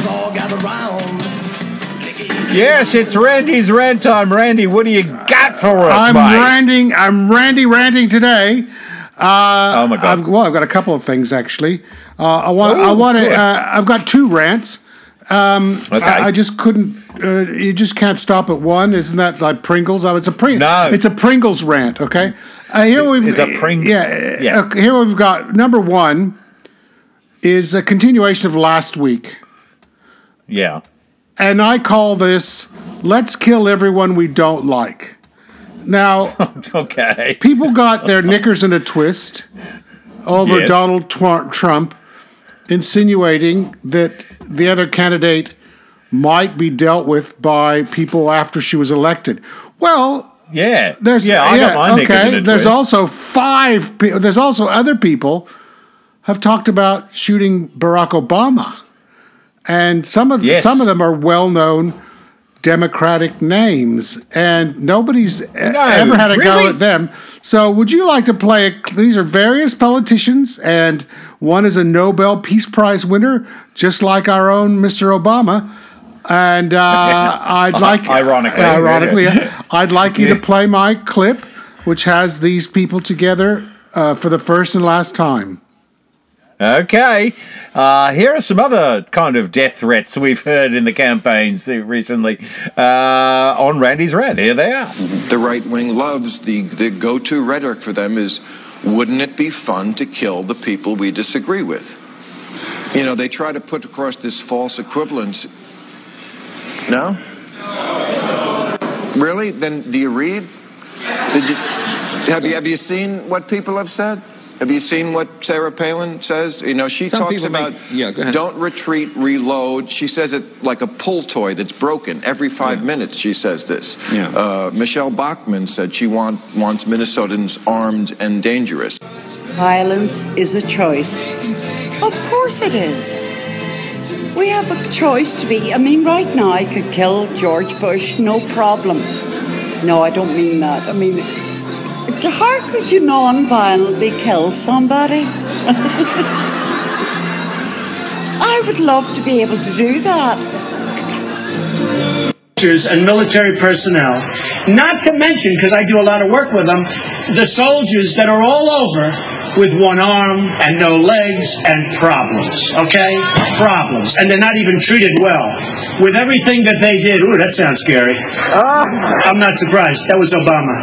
Yes, it's Randy's Rant time. Randy, what do you got for us, I'm mate? ranting. I'm Randy ranting today. Uh, Oh, my God. I've, well, I've got a couple of things actually. Uh, I want. I Oh, want to. good. Uh, I've got two rants. Um, Okay. I, I just couldn't. Uh, you just can't stop at one. Isn't that like Pringles? Oh, it's a Pring. No. It's a Pringles rant. Okay. Uh, here we've. It's a Pring- Yeah. yeah. Okay, here we've got number one is a continuation of last week, Yeah. and I call this "Let's kill everyone we don't like." Now. Okay. People got their knickers in a twist over Yes. Donald Tw- Trump insinuating that the other candidate might be dealt with by people after she was elected. Well, Yeah. there's yeah, I got my knickers okay. in a There's twist. also five. Pe- there's also other people have talked about shooting Barack Obama, and some of Yes. some of them are well-known Democratic names, and nobody's e- ever had a go really? at them. So, would you like to play? A, these are various politicians, and one is a Nobel Peace Prize winner, just like our own Mister Obama. And uh, I'd like, Ironically. ironically, yeah. I'd like you to play my clip, which has these people together uh, for the first and last time. Okay. Uh, here are some other kind of death threats we've heard in the campaigns recently uh, on Randy's Rant. Here they are. The right wing loves the, the go-to rhetoric for them is, wouldn't it be fun to kill the people we disagree with? You know, they try to put across this false equivalence. No? Really? Then do you read? Did you, have you have you seen what people have said? Have you seen what Sarah Palin says? You know, she Some talks people about make- yeah, go ahead. don't retreat, reload. She says it like a pull toy that's broken. Every five minutes she says this. Yeah. Uh, Michelle Bachmann said she want, wants Minnesotans armed and dangerous. Violence is a choice. Of course it is. We have a choice to be. I mean, right now I could kill George Bush, no problem. No, I don't mean that. I mean, how could you non-violently kill somebody? I would love to be able to do that. And military personnel, not to mention, because I do a lot of work with them, the soldiers that are all over with one arm and no legs and problems, okay? Problems. And they're not even treated well. With everything that they did, ooh, that sounds scary. I'm not surprised. That was Obama.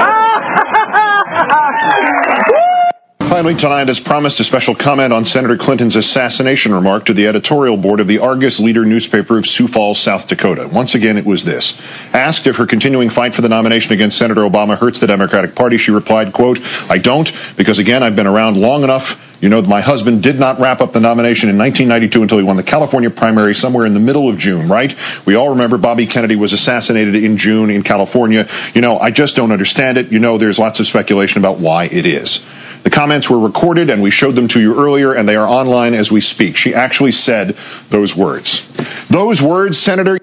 Finally, tonight, as promised, a special comment on Senator Clinton's assassination remark to the editorial board of the Argus Leader newspaper of Sioux Falls, South Dakota. Once again, it was this. Asked if her continuing fight for the nomination against Senator Obama hurts the Democratic Party, she replied, quote, I don't, because again, I've been around long enough. You know, my husband did not wrap up the nomination in nineteen ninety-two until he won the California primary somewhere in the middle of June, right? We all remember Bobby Kennedy was assassinated in June in California. You know, I just don't understand it. You know, there's lots of speculation about why it is. The comments were recorded, and we showed them to you earlier, and they are online as we speak. She actually said those words. Those words, Senator...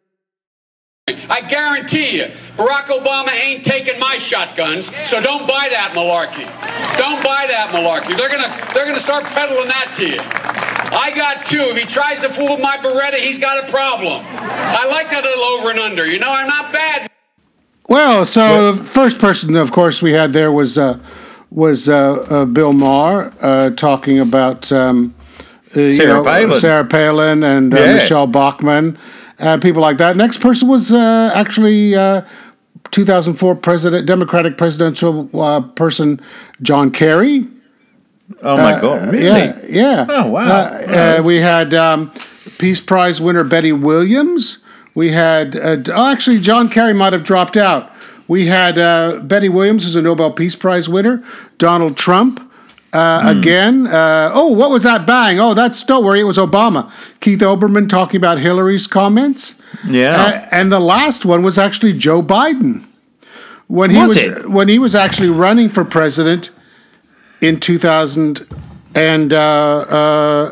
I guarantee you, Barack Obama ain't taking my shotguns, so don't buy that malarkey. Don't buy that malarkey. They're gonna, they're gonna start peddling that to you. I got two. If he tries to fool with my Beretta, he's got a problem. I like that little over and under. You know, I'm not bad. Well, so the first person, of course, we had there was... Uh, was uh, uh, Bill Maher uh, talking about um, uh, Sarah, you know, Palin. Sarah Palin and uh, Yeah. Michelle Bachmann, uh, people like that. Next person was uh, actually uh, two thousand four president, Democratic presidential uh, person John Kerry. Oh my Uh, God! Really? Yeah, yeah. Oh wow! Uh, uh, we had um, Peace Prize winner Betty Williams. We had uh, oh, actually John Kerry might have dropped out. We had uh, Betty Williams, who's a Nobel Peace Prize winner. Donald Trump, uh, Hmm. again. Uh, oh, what was that bang? Oh, that's, don't worry, it was Obama. Keith Olbermann talking about Hillary's comments. Yeah. Uh, and the last one was actually Joe Biden. When he Was was, it? when he was actually running for president in two thousand and uh, uh,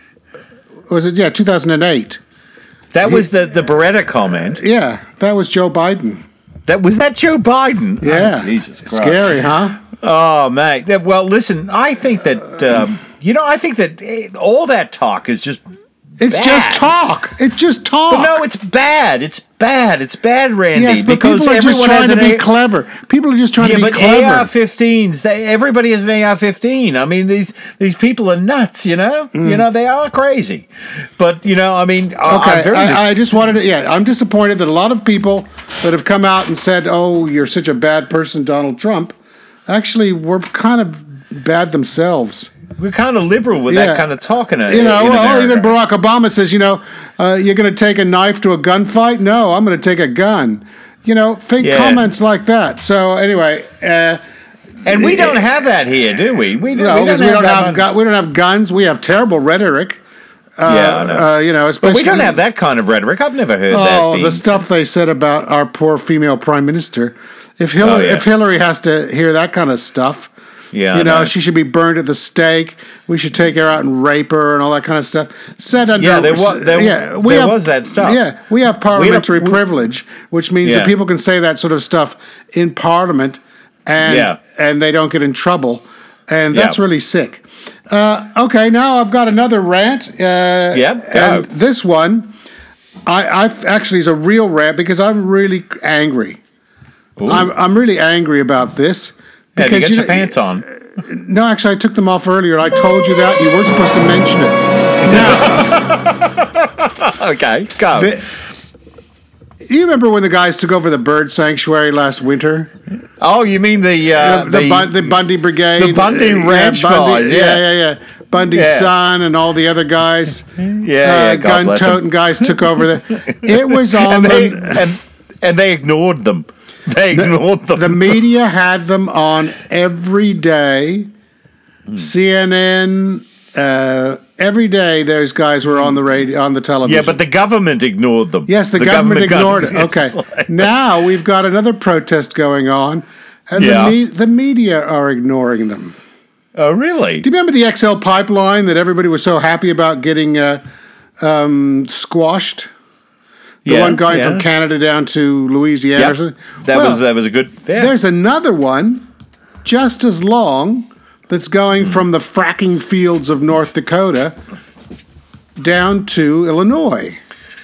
was it yeah two thousand eight. That was the the Beretta comment. Yeah, that was Joe Biden. That was that Joe Biden. Yeah. Oh, Jesus Christ. Scary, huh? Oh, mate. Yeah, well, listen, I think that, um, you know, I think that eh, all that talk is just It's bad. just talk. It's just talk. But no, it's bad. It's bad. It's bad, Randy. Yes, but because people are just everyone trying has to an be A- clever. People are just trying yeah, to be but clever. A R fifteens, they, everybody has an A R fifteen. I mean, these these people are nuts, you know? Mm. You know, they are crazy. But, you know, I mean, I- Okay, I'm very dis- I, I just wanted to, yeah, I'm disappointed that a lot of people that have come out and said, oh, you're such a bad person, Donald Trump, actually were kind of bad themselves. We're kind of liberal with Yeah. that kind of talking. You know, in well, America. even Barack Obama says, you know, uh, you're going to take a knife to a gunfight? No, I'm going to take a gun. You know, think Yeah. comments like that. So anyway, uh, And we don't have that here, do we? We, do, no, we because don't we have don't that have much- gu- we don't have guns. We have terrible rhetoric. Uh, Yeah, I know. Uh, you know, But especially we don't have that kind of rhetoric. I've never heard that. Oh, being the stuff they said about our poor female prime minister. If Hillary, Oh, yeah. if Hillary has to hear that kind of stuff, Yeah, I you know, know. she should be burned at the stake. We should take her out and rape her and all that kind of stuff. Said under, Yeah, there wa- there- yeah, we there have- was that stuff. Yeah, we have parliamentary we- privilege, which means Yeah. that people can say that sort of stuff in Parliament, and Yeah. and they don't get in trouble, and Yeah. that's really sick. Uh, okay, now I've got another rant. Uh, Yep, go. and this one, I, I actually is a real rant because I'm really angry. I'm, I'm really angry about this. Yeah, you because get your know- pants on. No, actually, I took them off earlier. I told you that. You weren't supposed to mention it. Now, Okay, go. the- you remember when the guys took over the bird sanctuary last winter? Oh, you mean the uh, the, the, Bun- the Bundy Brigade, the Bundy Uh, Ranch Bundy- guys, yeah. yeah, yeah, yeah. Bundy's Yeah. son and all the other guys, Yeah, yeah, uh, God bless 'em. gun-toting guys took over the. It was on and they the, and, and they ignored them. They ignored them. The media had them on every day. C N N, uh, every day. Those guys were on the radio, on the television. Yeah, but the government ignored them. Yes, the, government, ignored it. got- Okay, It's like- now we've got another protest going on, and Yeah. the, me- the media are ignoring them. Oh, really? Do you remember the X L pipeline that everybody was so happy about getting uh, um, squashed? The Yeah, one going yeah. from Canada down to Louisiana. Yep. Or something? That Well, was that was a good. Yeah. There's another one just as long that's going from the fracking fields of North Dakota down to Illinois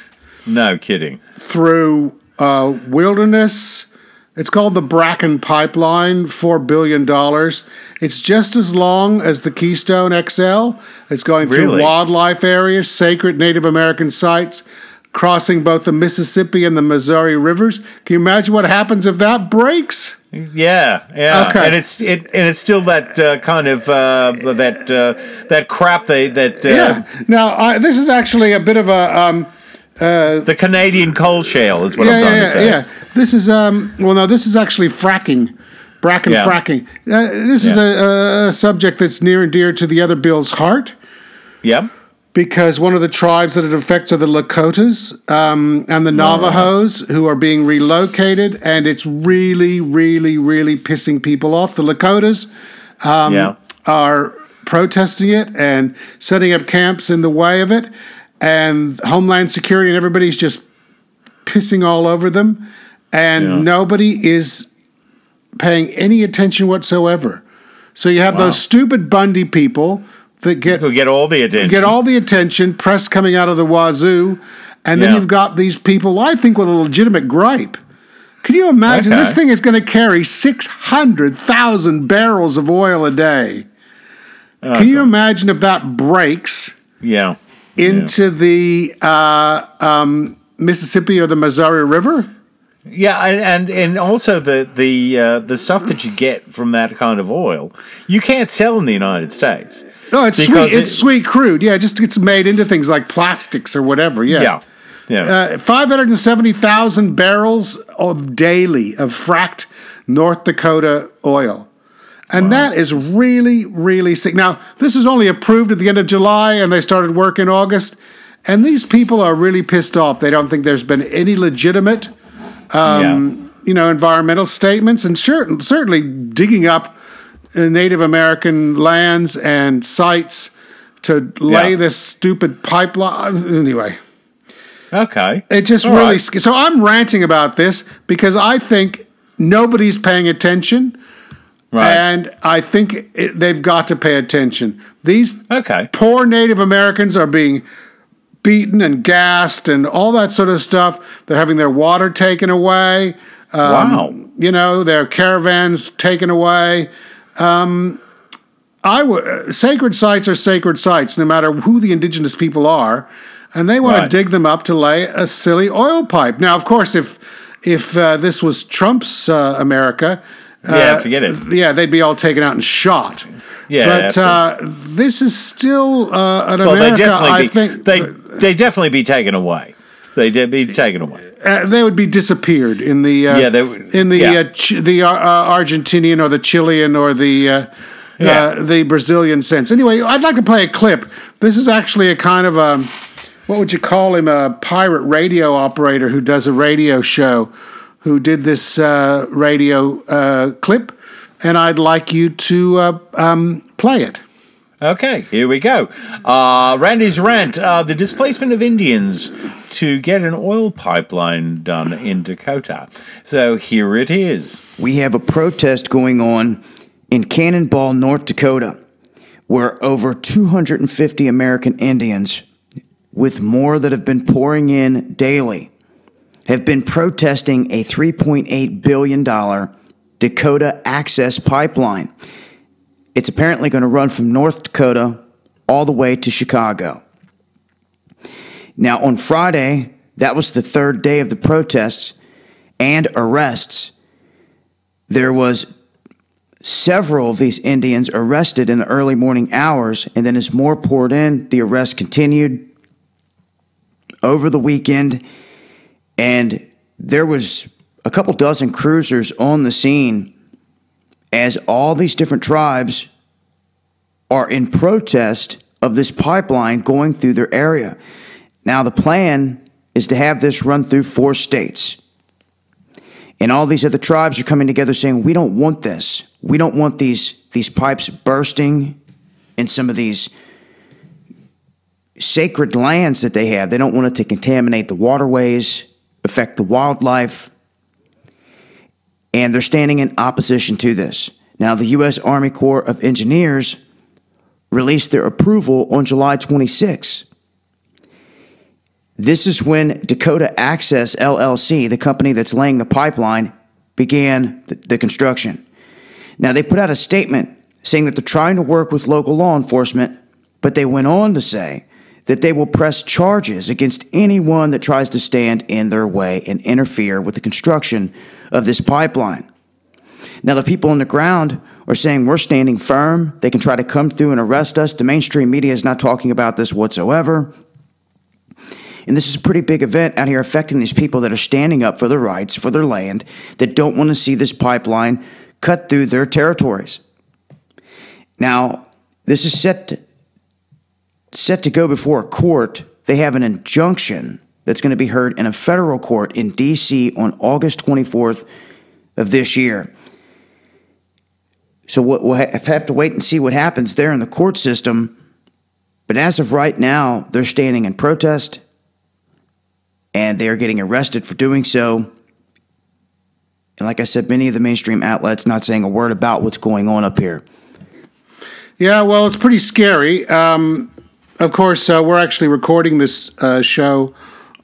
No kidding. through uh, wilderness. It's called the Bracken Pipeline, four billion dollars. It's just as long as the Keystone X L. It's going through Really? wildlife areas, sacred Native American sites, crossing both the Mississippi and the Missouri rivers. Can you imagine what happens if that breaks? Yeah, yeah. Okay. And it's it and it's still that uh, kind of uh, that uh, that crap they that uh, Yeah. Now, I, this is actually a bit of a... Um, uh, the Canadian coal shale is what yeah, I'm trying yeah, to say. yeah. This is... Um, well, no, this is actually fracking. Bracken Yeah. fracking. Uh, this is a, a subject that's near and dear to the other Bill's heart. Yep. Because one of the tribes that it affects are the Lakotas um, and the Navajos, who are being relocated, and it's really, really, really pissing people off. The Lakotas um, Yeah. are protesting it and setting up camps in the way of it, and Homeland Security and everybody's just pissing all over them, and Yeah. nobody is paying any attention whatsoever. So you have Wow. those stupid Bundy people that get Who get all the attention. get all the attention, press coming out of the wazoo, and then Yeah. you've got these people, I think, with a legitimate gripe. Can you imagine? Okay. This thing is going to carry six hundred thousand barrels of oil a day. Oh, Can you imagine if that breaks Yeah. into the uh, um, Mississippi or the Missouri River? Yeah, and and, and also the the uh, the stuff that you get from that kind of oil, you can't sell in the United States. No, it's Because sweet. It's it- sweet crude. Yeah, it just gets made into things like plastics or whatever. Yeah. Yeah. Yeah. Uh, five hundred seventy thousand barrels of daily of fracked North Dakota oil. And that is really, really sick. Now, this was only approved at the end of July, and they started work in August. And these people are really pissed off. They don't think there's been any legitimate, um, you know, environmental statements. And sure, certainly digging up uh, Native American lands and sites to lay Yeah. this stupid pipeline. Anyway. Okay. It just All really right. sc- so I'm ranting about this because I think nobody's paying attention, Right. and I think it, they've got to pay attention. These Okay. poor Native Americans are being beaten and gassed and all that sort of stuff. They're having their water taken away. Um, Wow. You know, their caravans taken away. Um, I w- sacred sites are sacred sites, no matter who the indigenous people are, and they want Right. to dig them up to lay a silly oil pipe. Now, of course, if if uh, this was Trump's uh, America, uh, Yeah, forget it. Yeah, they'd be all taken out and shot. Yeah, but uh, this is still uh, an Well, they America. definitely I be, think they they definitely be taken away. They did be taken away. uh, they would be disappeared in the uh, Yeah, they would- in the yeah. uh, Ch- the uh, uh, Argentinian or the Chilean or the uh, Yeah. uh, the Brazilian sense. Anyway, I'd like to play a clip. This is actually a kind of a what would you call him, a pirate radio operator who does a radio show, who did this uh, radio uh, clip, and I'd like you to uh, um, play it. Okay, here we go. Uh, Randy's rant: uh, the displacement of Indians to get an oil pipeline done in Dakota. So here it is. We have a protest going on in Cannonball, North Dakota, where over two hundred fifty American Indians, with more that have been pouring in daily, have been protesting a three point eight billion dollars Dakota Access Pipeline. It's apparently going to run from North Dakota all the way to Chicago. Now, on Friday, that was the third day of the protests and arrests. There was several of these Indians arrested in the early morning hours, and then as more poured in, the arrests continued over the weekend, and there was a couple dozen cruisers on the scene as all these different tribes are in protest of this pipeline going through their area. Now, the plan is to have this run through four states. And all these other tribes are coming together saying, we don't want this. We don't want these, these pipes bursting in some of these sacred lands that they have. They don't want it to contaminate the waterways, affect the wildlife. And they're standing in opposition to this. Now, the U S Army Corps of Engineers released their approval on July twenty-sixth. This is when Dakota Access L L C, the company that's laying the pipeline, began the, the construction. Now, they put out a statement saying that they're trying to work with local law enforcement, but they went on to say that they will press charges against anyone that tries to stand in their way and interfere with the construction of this pipeline. Now, the people on the ground are saying we're standing firm. They can try to come through and arrest us. The mainstream media is not talking about this whatsoever. And this is a pretty big event out here affecting these people that are standing up for their rights, for their land, that don't want to see this pipeline cut through their territories. Now, this is set to, set to go before a court. They have an injunction that's going to be heard in a federal court in D C on August twenty-fourth of this year. So we'll have to wait and see what happens there in the court system. But as of right now, they're standing in protest, and they are getting arrested for doing so. And like I said, many of the mainstream outlets not saying a word about what's going on up here. Yeah, well, it's pretty scary. Um, of course, uh, we're actually recording this uh, show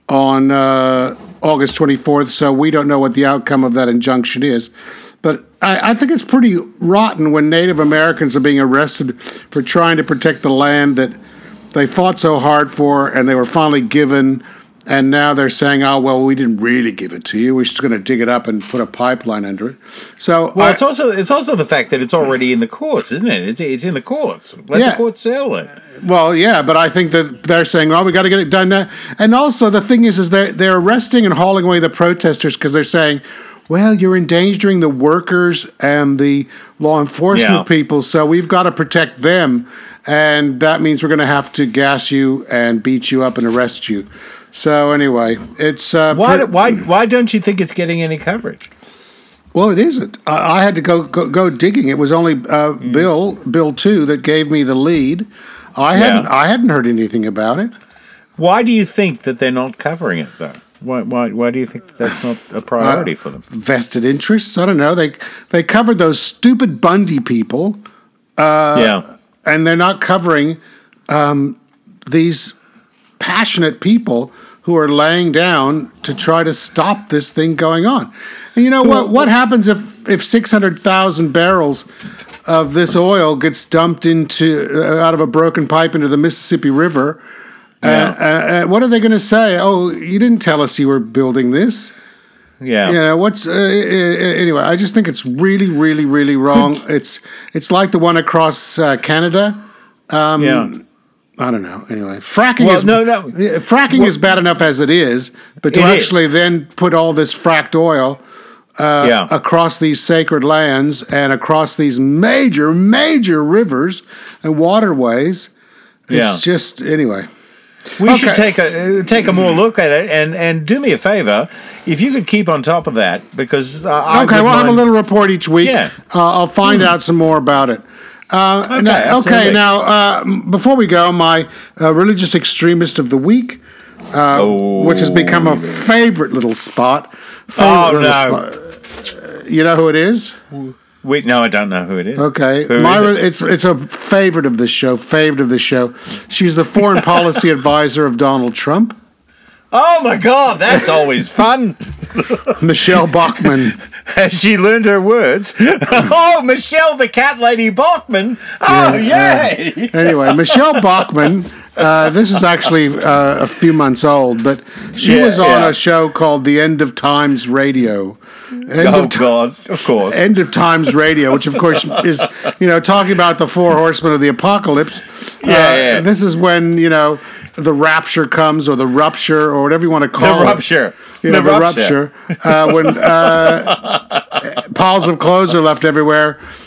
on uh, August twenty-fourth, so we don't know what the outcome of that injunction is. But I, I think it's pretty rotten when Native Americans are being arrested for trying to protect the land that they fought so hard for and they were finally given. And now they're saying, oh, well, we didn't really give it to you. We're just going to dig it up and put a pipeline under it. So, well, I, it's also it's also the fact that it's already in the courts, isn't it? It's, it's in the courts. Let Yeah. the courts settle it. Well, yeah, but I think that they're saying, well, we got to get it done now. And also the thing is, is they're, they're arresting and hauling away the protesters because they're saying, well, you're endangering the workers and the law enforcement Yeah. people, so we've got to protect them. And that means we're going to have to gas you and beat you up and arrest you. So anyway, it's... Uh, Why, per- why, why don't you think it's getting any coverage? Well, it isn't. I, I had to go, go go digging. It was only uh, Mm. Bill, Bill two, that gave me the lead. I Yeah. hadn't I hadn't heard anything about it. Why do you think that they're not covering it, though? Why, why, why do you think that that's not a priority Uh, for them? Vested interests? I don't know. They they covered those stupid Bundy people. Uh, Yeah. And they're not covering um, these passionate people who are laying down to try to stop this thing going on. And you know what? What happens if, if six hundred thousand barrels of this oil gets dumped into uh, out of a broken pipe into the Mississippi River? Yeah. Uh, uh, uh, what are they going to say? Oh, you didn't tell us you were building this. Yeah. You know, what's uh, uh, anyway? I just think it's really, really, really wrong. it's it's like the one across uh, Canada. Um, Yeah. I don't know. Anyway, fracking Well, is no, no. yeah, fracking Well- is bad enough as it is, but to It is. actually then put all this fracked oil uh, Yeah. across these sacred lands and across these major, major rivers and waterways, it's Yeah. just anyway. We Okay. should take a uh, take a more look at it, and, and do me a favor, if you could keep on top of that, because uh, I Okay, would we'll have a mind- little report each week. Yeah. Uh, I'll find out some more about it. Uh, Okay, now, okay, absolutely. now, uh, m- before we go, my uh, religious extremist of the week, uh, which has become a favorite little spot. Favorite Oh, little no. spot. Uh, You know who it is? Wait, no, I don't know who it is. Okay, Who is my, it? it's it's a favorite of this show. Favorite of the show. She's the foreign policy advisor of Donald Trump, Oh my God, that's always fun. Michelle Bachmann. Has she learned her words? Oh, Michelle the cat lady Bachman. Oh, Yeah, yay. uh, anyway, Michelle Bachmann. Uh, this is actually uh, a few months old, but she Yeah, was on yeah. a show called The End of Times Radio. End Oh, of Ti- God, of course. End of Times Radio, which of course is, you know, talking about the four horsemen of the apocalypse. Yeah, Uh, yeah. This is when, you know, the rapture comes, or the rupture, or whatever you want to call The it. rupture. You know, The the rupture. rupture. Uh, when uh, piles of clothes are left everywhere,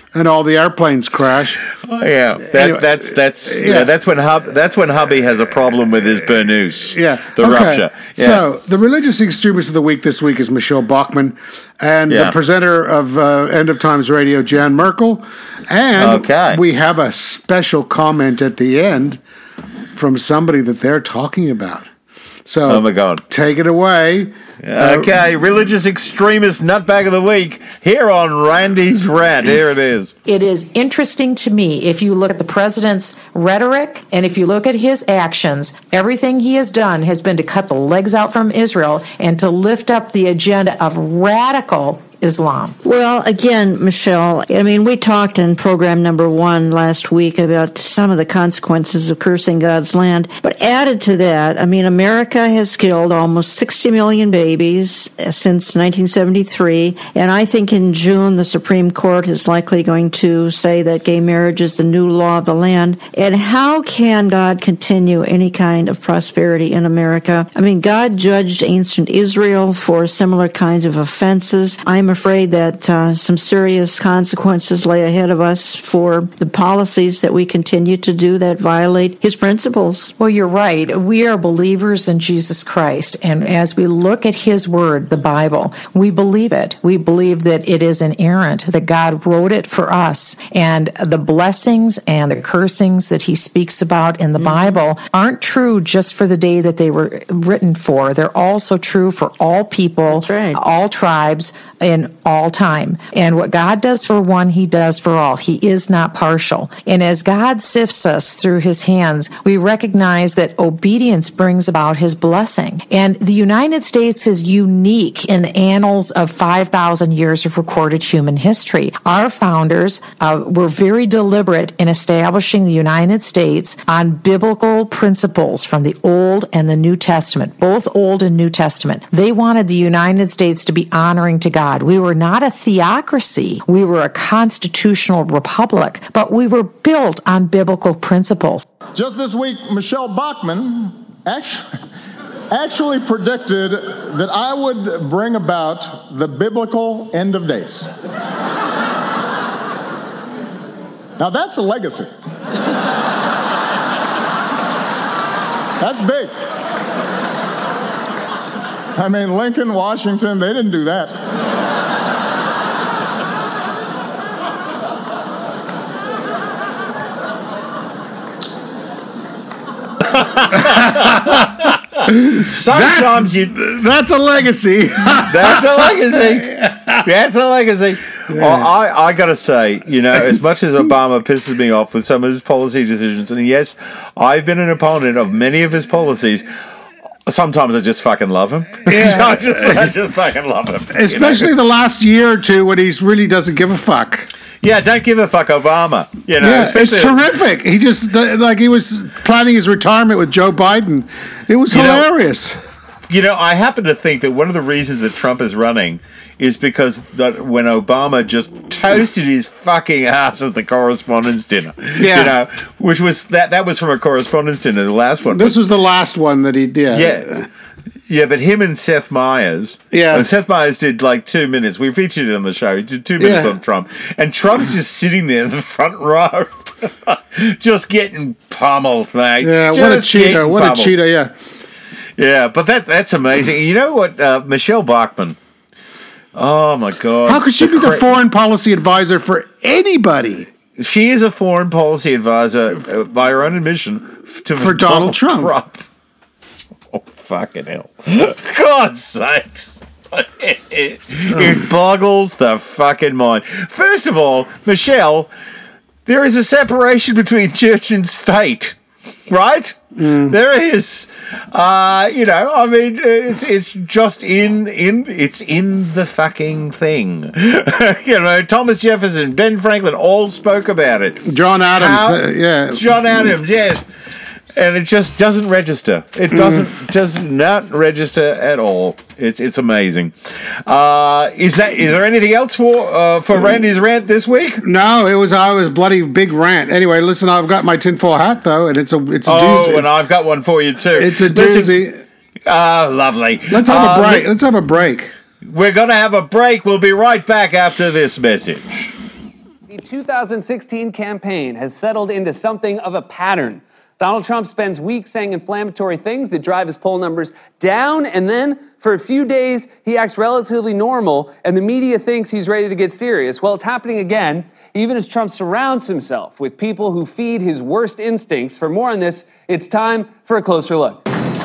and all the airplanes crash. Oh, yeah, that's Anyway, that's that's yeah. yeah. that's when hub, that's when hubby has a problem with his burnous. Yeah, the okay. rupture. Yeah. So the religious extremist of the week this week is Michelle Bachmann, and Yeah. the presenter of uh, End of Times Radio, Jan Merkel, and Okay. we have a special comment at the end from somebody that they're talking about. So, Oh my God. take it away. Okay, religious extremist nutbag of the week here on Randy's Rant. Here it is. It is interesting to me if you look at the president's rhetoric and if you look at his actions, everything he has done has been to cut the legs out from Israel and to lift up the agenda of radical Islam. Well, again, Michelle, I mean, we talked in program number one last week about some of the consequences of cursing God's land. But added to that, I mean, America has killed almost sixty million babies since nineteen seventy-three. And I think in June, the Supreme Court is likely going to say that gay marriage is the new law of the land. And how can God continue any kind of prosperity in America? I mean, God judged ancient Israel for similar kinds of offenses. I'm afraid that uh, some serious consequences lay ahead of us for the policies that we continue to do that violate his principles. Well, you're right. We are believers in Jesus Christ. And as we look at his word, the Bible, we believe it. We believe that it is inerrant, that God wrote it for us. And the blessings and the cursings that he speaks about in the Bible aren't true just for the day that they were written for. They're also true for all people, all tribes, in all time. And what God does for one, he does for all. He is not partial. And as God sifts us through his hands, we recognize that obedience brings about his blessing. And the United States is unique in the annals of five thousand years of recorded human history. Our founders uh, were very deliberate in establishing the United States on biblical principles from the Old and the New Testament, both Old and New Testament. They wanted the United States to be honoring to God. We were not a theocracy. We were a constitutional republic, but we were built on biblical principles. Just this week, Michelle Bachmann actually, actually predicted that I would bring about the biblical end of days. Now that's a legacy. That's big. I mean, Lincoln, Washington, they didn't do that. Sometimes you. That's a legacy. That's a legacy. That's a legacy. Yeah. Well, I, I got to say, you know, as much as Obama pisses me off with some of his policy decisions, and yes, I've been an opponent of many of his policies. Sometimes I just fucking love him. Yeah. I, just, I just fucking love him. Especially you know? the last year or two when he really doesn't give a fuck. Yeah, don't give a fuck, Obama. You know, yeah, it's especially terrific. He just, like, he was planning his retirement with Joe Biden. It was You know- hilarious. You know, I happen to think that one of the reasons that Trump is running is because that when Obama just toasted his fucking ass at the correspondence dinner, Yeah. you know, which was that that was from a correspondence dinner, the last one. This was the last one that he did. Yeah. Yeah, but him and Seth Meyers. Yeah. And Seth Meyers did like two minutes. We featured it on the show. He did two minutes Yeah. on Trump. And Trump's just sitting there in the front row, just getting pummeled, mate. Yeah, Just what a cheater. getting What pummeled. a cheater, yeah. Yeah, but that, that's amazing. You know what? Uh, Michelle Bachmann. Oh, my God. How could she be the cra- foreign policy advisor for anybody? She is a foreign policy advisor, uh, by her own admission, to For Donald Trump. Oh, fucking hell. God's sakes. It boggles the fucking mind. First of all, Michelle, there is a separation between church and state, right? Mm. There is. Uh, you know, I mean, it's it's just in in it's in the fucking thing. You know, Thomas Jefferson, Ben Franklin all spoke about it. John Adams, How- uh, yeah. John Adams, yes. And it just doesn't register. It doesn't does not register at all. It's it's amazing. Uh, is that is there anything else for uh, for Randy's rant this week? No, it was I was bloody big rant. Anyway, listen, I've got my tinfoil hat though, and it's a it's a Oh, doozy. and I've got one for you too. It's a Listen- doozy. Ah, lovely. Let's have Uh, a break. li- Let's have a break. We're gonna have a break. We'll be right back after this message. The two thousand sixteen campaign has settled into something of a pattern. Donald Trump spends weeks saying inflammatory things that drive his poll numbers down, and then for a few days, he acts relatively normal, and the media thinks he's ready to get serious. Well, it's happening again, even as Trump surrounds himself with people who feed his worst instincts. For more on this, it's time for a closer look.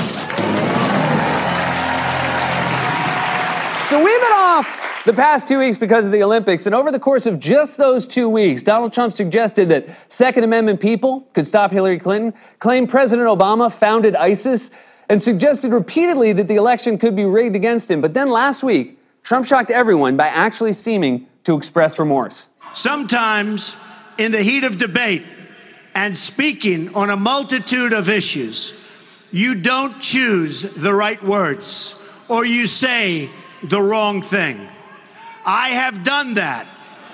So we've been off the past two weeks because of the Olympics, and over the course of just those two weeks, Donald Trump suggested that Second Amendment people could stop Hillary Clinton, claimed President Obama founded ISIS, and suggested repeatedly that the election could be rigged against him. But then last week, Trump shocked everyone by actually seeming to express remorse. Sometimes, in the heat of debate and speaking on a multitude of issues, you don't choose the right words, or you say the wrong thing. I have done that.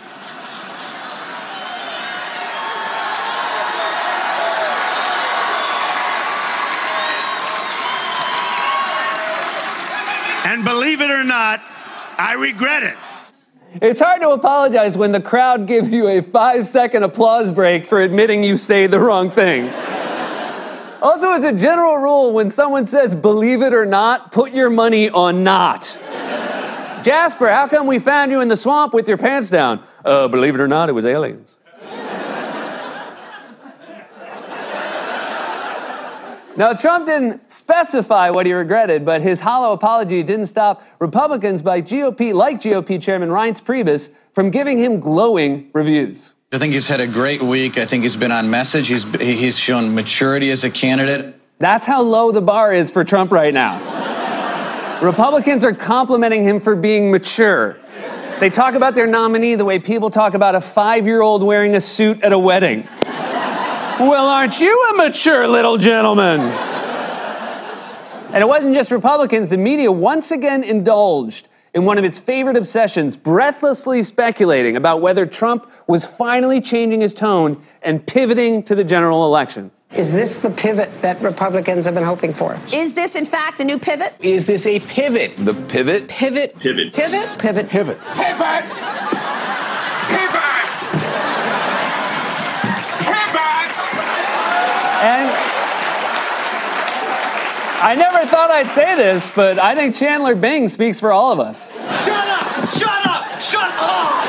And believe it or not, I regret it. It's hard to apologize when the crowd gives you a five-second applause break for admitting you say the wrong thing. Also, as a general rule, when someone says believe it or not, put your money on not. Jasper, how come we found you in the swamp with your pants down? Uh, believe it or not, it was aliens. Now, Trump didn't specify what he regretted, but his hollow apology didn't stop Republicans by G O P, like G O P Chairman Reince Priebus, from giving him glowing reviews. I think he's had a great week. I think he's been on message. He's, he's shown maturity as a candidate. That's how low the bar is for Trump right now. Republicans are complimenting him for being mature. They talk about their nominee the way people talk about a five-year-old wearing a suit at a wedding. Well, aren't you a mature little gentleman? And it wasn't just Republicans. The media once again indulged in one of its favorite obsessions, breathlessly speculating about whether Trump was finally changing his tone and pivoting to the general election. Is this the pivot that Republicans have been hoping for? Is this, in fact, a new pivot? Is this a pivot? The pivot? Pivot. Pivot. Pivot? Pivot. Pivot. Pivot! Pivot! Pivot! And I never thought I'd say this, but I think Chandler Bing speaks for all of us. Shut up! Shut up! Shut up!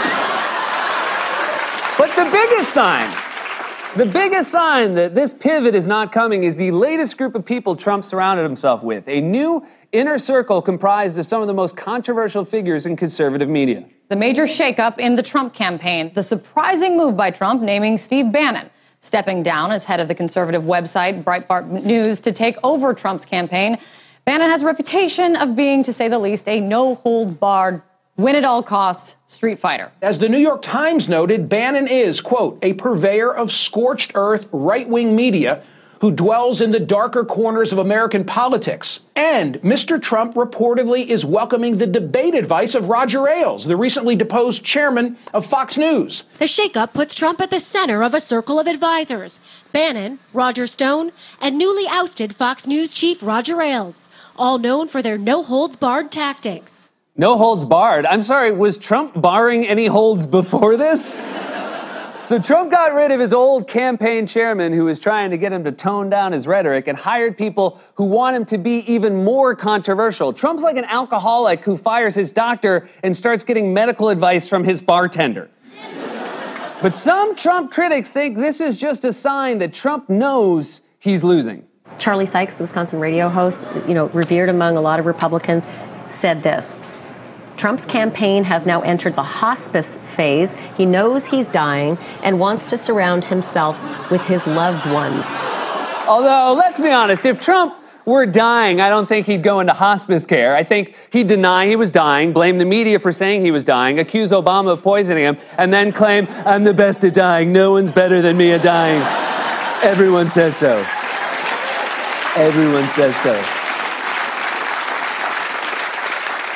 But the biggest sign, the biggest sign that this pivot is not coming is the latest group of people Trump surrounded himself with, a new inner circle comprised of some of the most controversial figures in conservative media. The major shakeup in the Trump campaign, the surprising move by Trump naming Steve Bannon, stepping down as head of the conservative website Breitbart News to take over Trump's campaign. Bannon has a reputation of being, to say the least, a no-holds-barred, win-at-all-costs street fighter. As the New York Times noted, Bannon is, quote, a purveyor of scorched earth right-wing media who dwells in the darker corners of American politics. And Mister Trump reportedly is welcoming the debate advice of Roger Ailes, the recently deposed chairman of Fox News. The shakeup puts Trump at the center of a circle of advisors: Bannon, Roger Stone, and newly ousted Fox News chief Roger Ailes, all known for their no-holds-barred tactics. No holds barred? I'm sorry, was Trump barring any holds before this? So Trump got rid of his old campaign chairman who was trying to get him to tone down his rhetoric and hired people who want him to be even more controversial. Trump's like an alcoholic who fires his doctor and starts getting medical advice from his bartender. But some Trump critics think this is just a sign that Trump knows he's losing. Charlie Sykes, the Wisconsin radio host, you know, revered among a lot of Republicans, said this: Trump's campaign has now entered the hospice phase. He knows he's dying and wants to surround himself with his loved ones. Although, let's be honest, if Trump were dying, I don't think he'd go into hospice care. I think he'd deny he was dying, blame the media for saying he was dying, accuse Obama of poisoning him, and then claim, I'm the best at dying. No one's better than me at dying. Everyone says so. Everyone says so.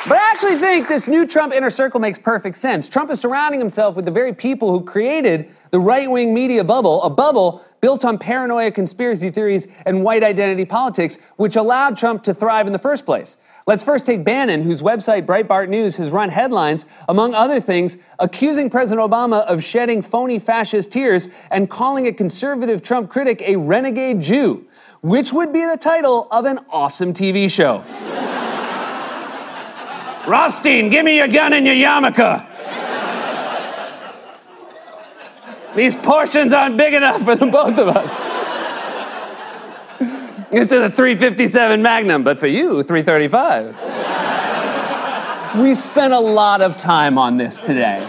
But I actually think this new Trump inner circle makes perfect sense. Trump is surrounding himself with the very people who created the right-wing media bubble, a bubble built on paranoia, conspiracy theories, and white identity politics, which allowed Trump to thrive in the first place. Let's first take Bannon, whose website Breitbart News has run headlines, among other things, accusing President Obama of shedding phony fascist tears and calling a conservative Trump critic a renegade Jew, which would be the title of an awesome T V show. Rothstein, give me your gun and your yarmulke. These portions aren't big enough for the both of us. This is a three fifty-seven Magnum, but for you, three thirty-five. We spent a lot of time on this today.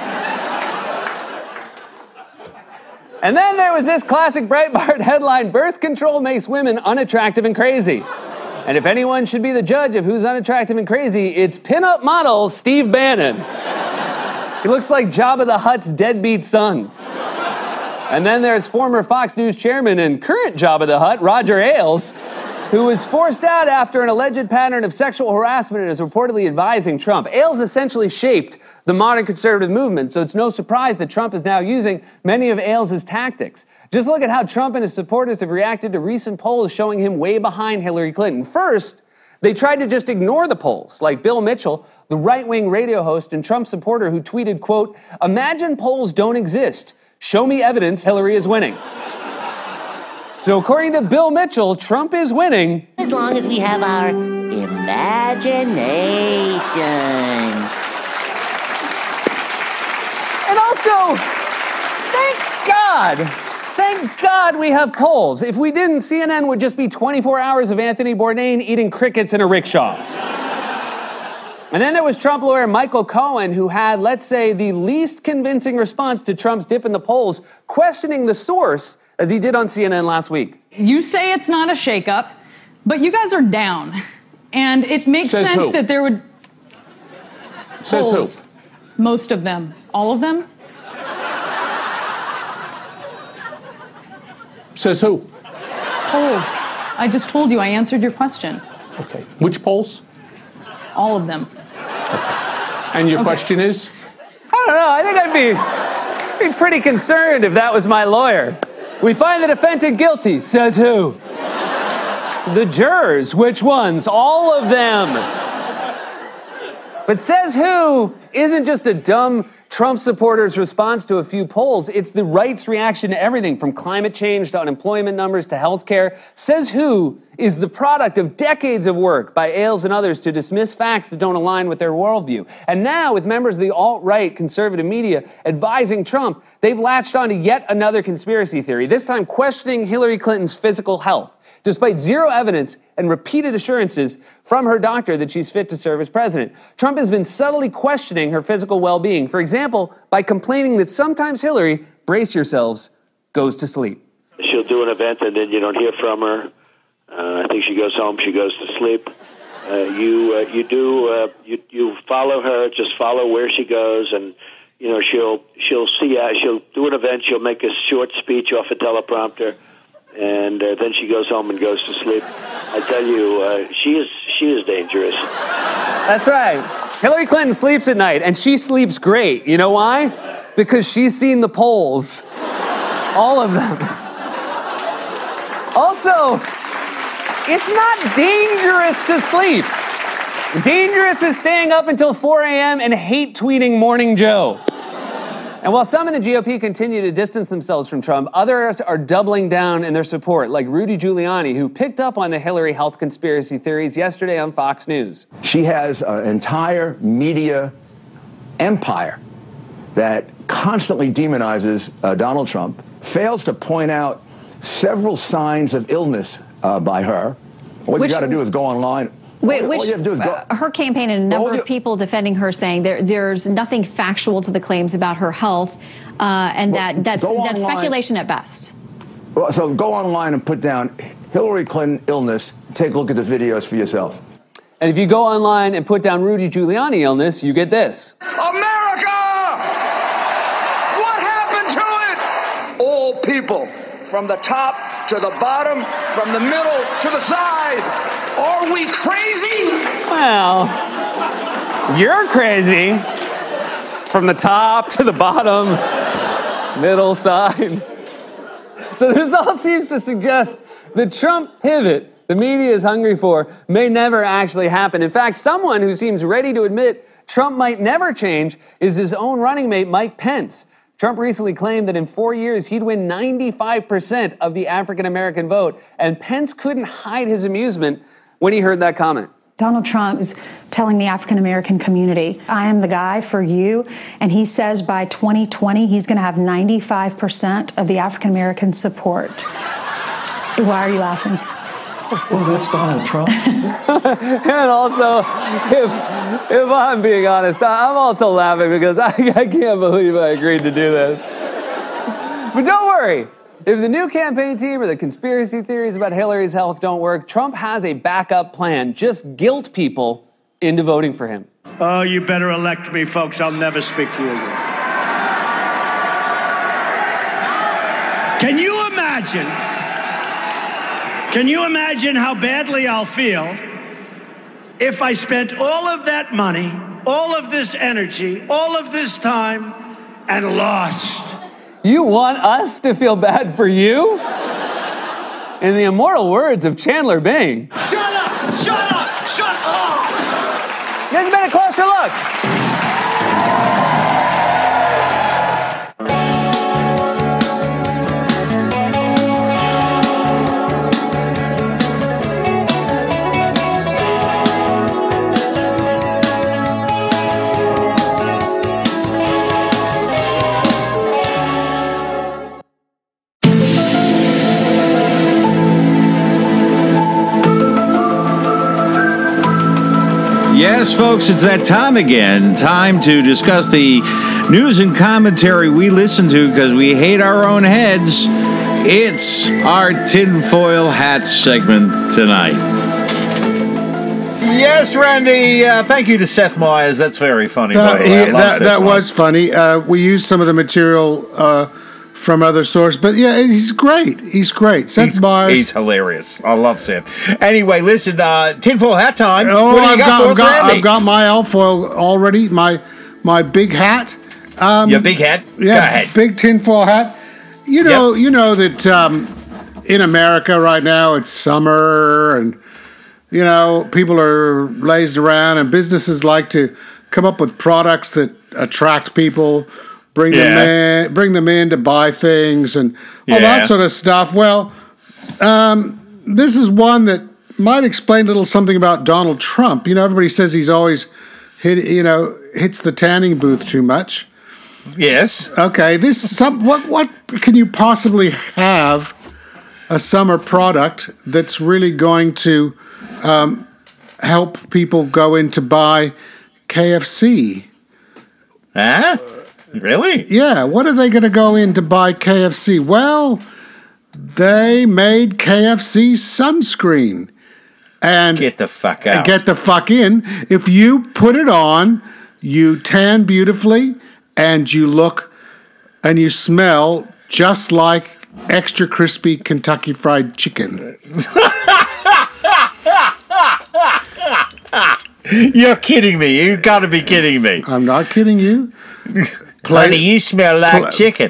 And then there was this classic Breitbart headline, birth control makes women unattractive and crazy. And if anyone should be the judge of who's unattractive and crazy, it's pinup model Steve Bannon. He looks like Jabba the Hutt's deadbeat son. And then there's former Fox News chairman and current Jabba the Hutt, Roger Ailes, who was forced out after an alleged pattern of sexual harassment and is reportedly advising Trump. Ailes essentially shaped the modern conservative movement, so it's no surprise that Trump is now using many of Ailes' tactics. Just look at how Trump and his supporters have reacted to recent polls showing him way behind Hillary Clinton. First, they tried to just ignore the polls, like Bill Mitchell, the right-wing radio host and Trump supporter who tweeted, quote, "Imagine polls don't exist. Show me evidence Hillary is winning." So according to Bill Mitchell, Trump is winning as long as we have our imagination. And also, thank God, thank God we have polls. If we didn't, C N N would just be twenty-four hours of Anthony Bourdain eating crickets in a rickshaw. And then there was Trump lawyer Michael Cohen, who had, let's say, the least convincing response to Trump's dip in the polls, questioning the source, as he did on C N N last week. You say it's not a shakeup, but you guys are down. And it makes Says sense who? that there would... Says polls. who? Most of them. All of them? Says who? Polls. I just told you I answered your question. Okay. Which polls? All of them. And your Okay. question is? I don't know. I think I'd be, be pretty concerned if that was my lawyer. We find the defendant guilty. Says who? The jurors. Which ones? All of them. But says who isn't just a dumb Trump supporters' response to a few polls. It's the right's reaction to everything from climate change to unemployment numbers to healthcare. Says who is the product of decades of work by Ailes and others to dismiss facts that don't align with their worldview. And now, with members of the alt-right conservative media advising Trump, they've latched onto yet another conspiracy theory, this time questioning Hillary Clinton's physical health, despite zero evidence and repeated assurances from her doctor that she's fit to serve as president. Trump has been subtly questioning her physical well-being, for example, by complaining that sometimes Hillary, brace yourselves, goes to sleep. She'll do an event and then you don't hear from her. Uh, I think she goes home, she goes to sleep. Uh, you uh, you do uh, you you follow her, just follow where she goes, and you know she'll she'll see uh, she'll do an event, she'll make a short speech off a teleprompter, and uh, then she goes home and goes to sleep. I tell you, uh, she is she is dangerous. That's right. Hillary Clinton sleeps at night, and she sleeps great. You know why? Because she's seen the polls. All of them. Also, it's not dangerous to sleep. Dangerous is staying up until four a.m. and hate tweeting Morning Joe. And while some in the G O P continue to distance themselves from Trump, others are doubling down in their support, like Rudy Giuliani, who picked up on the Hillary health conspiracy theories yesterday on Fox News. She has an entire media empire that constantly demonizes uh, Donald Trump, fails to point out several signs of illness uh, by her. What Which- you got to do is go online. Wait, all, which, all you have to do is go. uh, her campaign and a number All you- of people defending her saying there, there's nothing factual to the claims about her health, uh, and Well, that that's, go that's online. speculation at best. Well, so go online and put down Hillary Clinton illness. Take a look at the videos for yourself. And if you go online and put down Rudy Giuliani illness, you get this. America! What happened to it? All people, from the top to the bottom, from the middle to the side. Are we crazy? Well, You're crazy. From the top to the bottom, middle side. So this all seems to suggest the Trump pivot the media is hungry for may never actually happen. In fact, someone who seems ready to admit Trump might never change is his own running mate, Mike Pence. Trump recently claimed that in four years he'd win ninety-five percent of the African-American vote, and Pence couldn't hide his amusement when he heard that comment. Donald Trump is telling the African-American community, I am the guy for you, and he says by twenty twenty he's going to have ninety-five percent of the African-American support. Why are you laughing? Well, that's Donald Trump. And also, if, if I'm being honest, I'm also laughing because I, I can't believe I agreed to do this. But don't worry. If the new campaign team or the conspiracy theories about Hillary's health don't work, Trump has a backup plan. Just guilt people into voting for him. Oh, you better elect me, folks. I'll never speak to you again. Can you imagine? Can you imagine how badly I'll feel if I spent all of that money, all of this energy, all of this time, and lost? You want us to feel bad for you? In the immortal words of Chandler Bing. Shut up! Shut up! Shut up! Here's a bit of closer look. Yes, folks, it's that time again. Time to discuss the news and commentary we listen to because we hate our own heads. It's our tinfoil hat segment tonight. Yes, Randy. Uh, thank you to Seth Meyers. That's very funny. That, by the way. I he- love that, Seth that Meyers. was funny. Uh, we used some of the material uh, from other sources, but yeah, he's great. He's great. Seth He's, Meyers. he's hilarious. I love Seth. Anyway, listen, uh, tinfoil hat time. Oh, what do you I've got, got, for I've, us, got, Randy? I've got my alfoil already. My my big hat. Um, Your big hat? Yeah, Go ahead. big tinfoil hat. You know, you know that um, in America right now it's summer, and you know people are lazed around, and businesses like to come up with products that attract people, bring them Yeah. in, bring them in to buy things, and all Yeah. that sort of stuff. Well, um, this is one that might explain a little something about Donald Trump. You know, everybody says he's always hit, you know, hits the tanning booth too much. Yes. Okay. This some what what can you possibly have a summer product that's really going to um, help people go in to buy K F C? Huh? Really? Yeah. What are they going to go in to buy K F C? Well, they made K F C sunscreen. And get the fuck out. Get the fuck in. If you put it on, you tan beautifully and you look and you smell just like extra crispy Kentucky Fried Chicken. You're kidding me. You got to be kidding me. I'm not kidding you. Honey, you smell like play- chicken.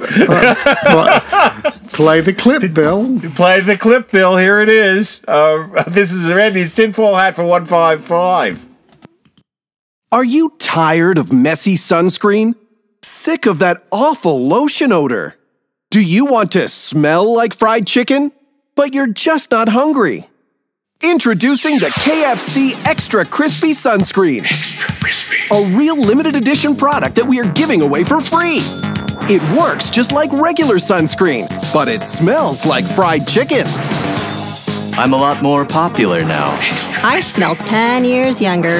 Play the clip, Bill. Play the clip, Bill. Here it is. Uh, this is Randy's tinfoil hat for one five five. Are you tired of messy sunscreen? Sick of that awful lotion odor? Do you want to smell like fried chicken, but you're just not hungry? Introducing the K F C Extra Crispy Sunscreen. Extra crispy. A real limited edition product that we are giving away for free. It works just like regular sunscreen, but it smells like fried chicken. I'm a lot more popular now. I smell ten years younger.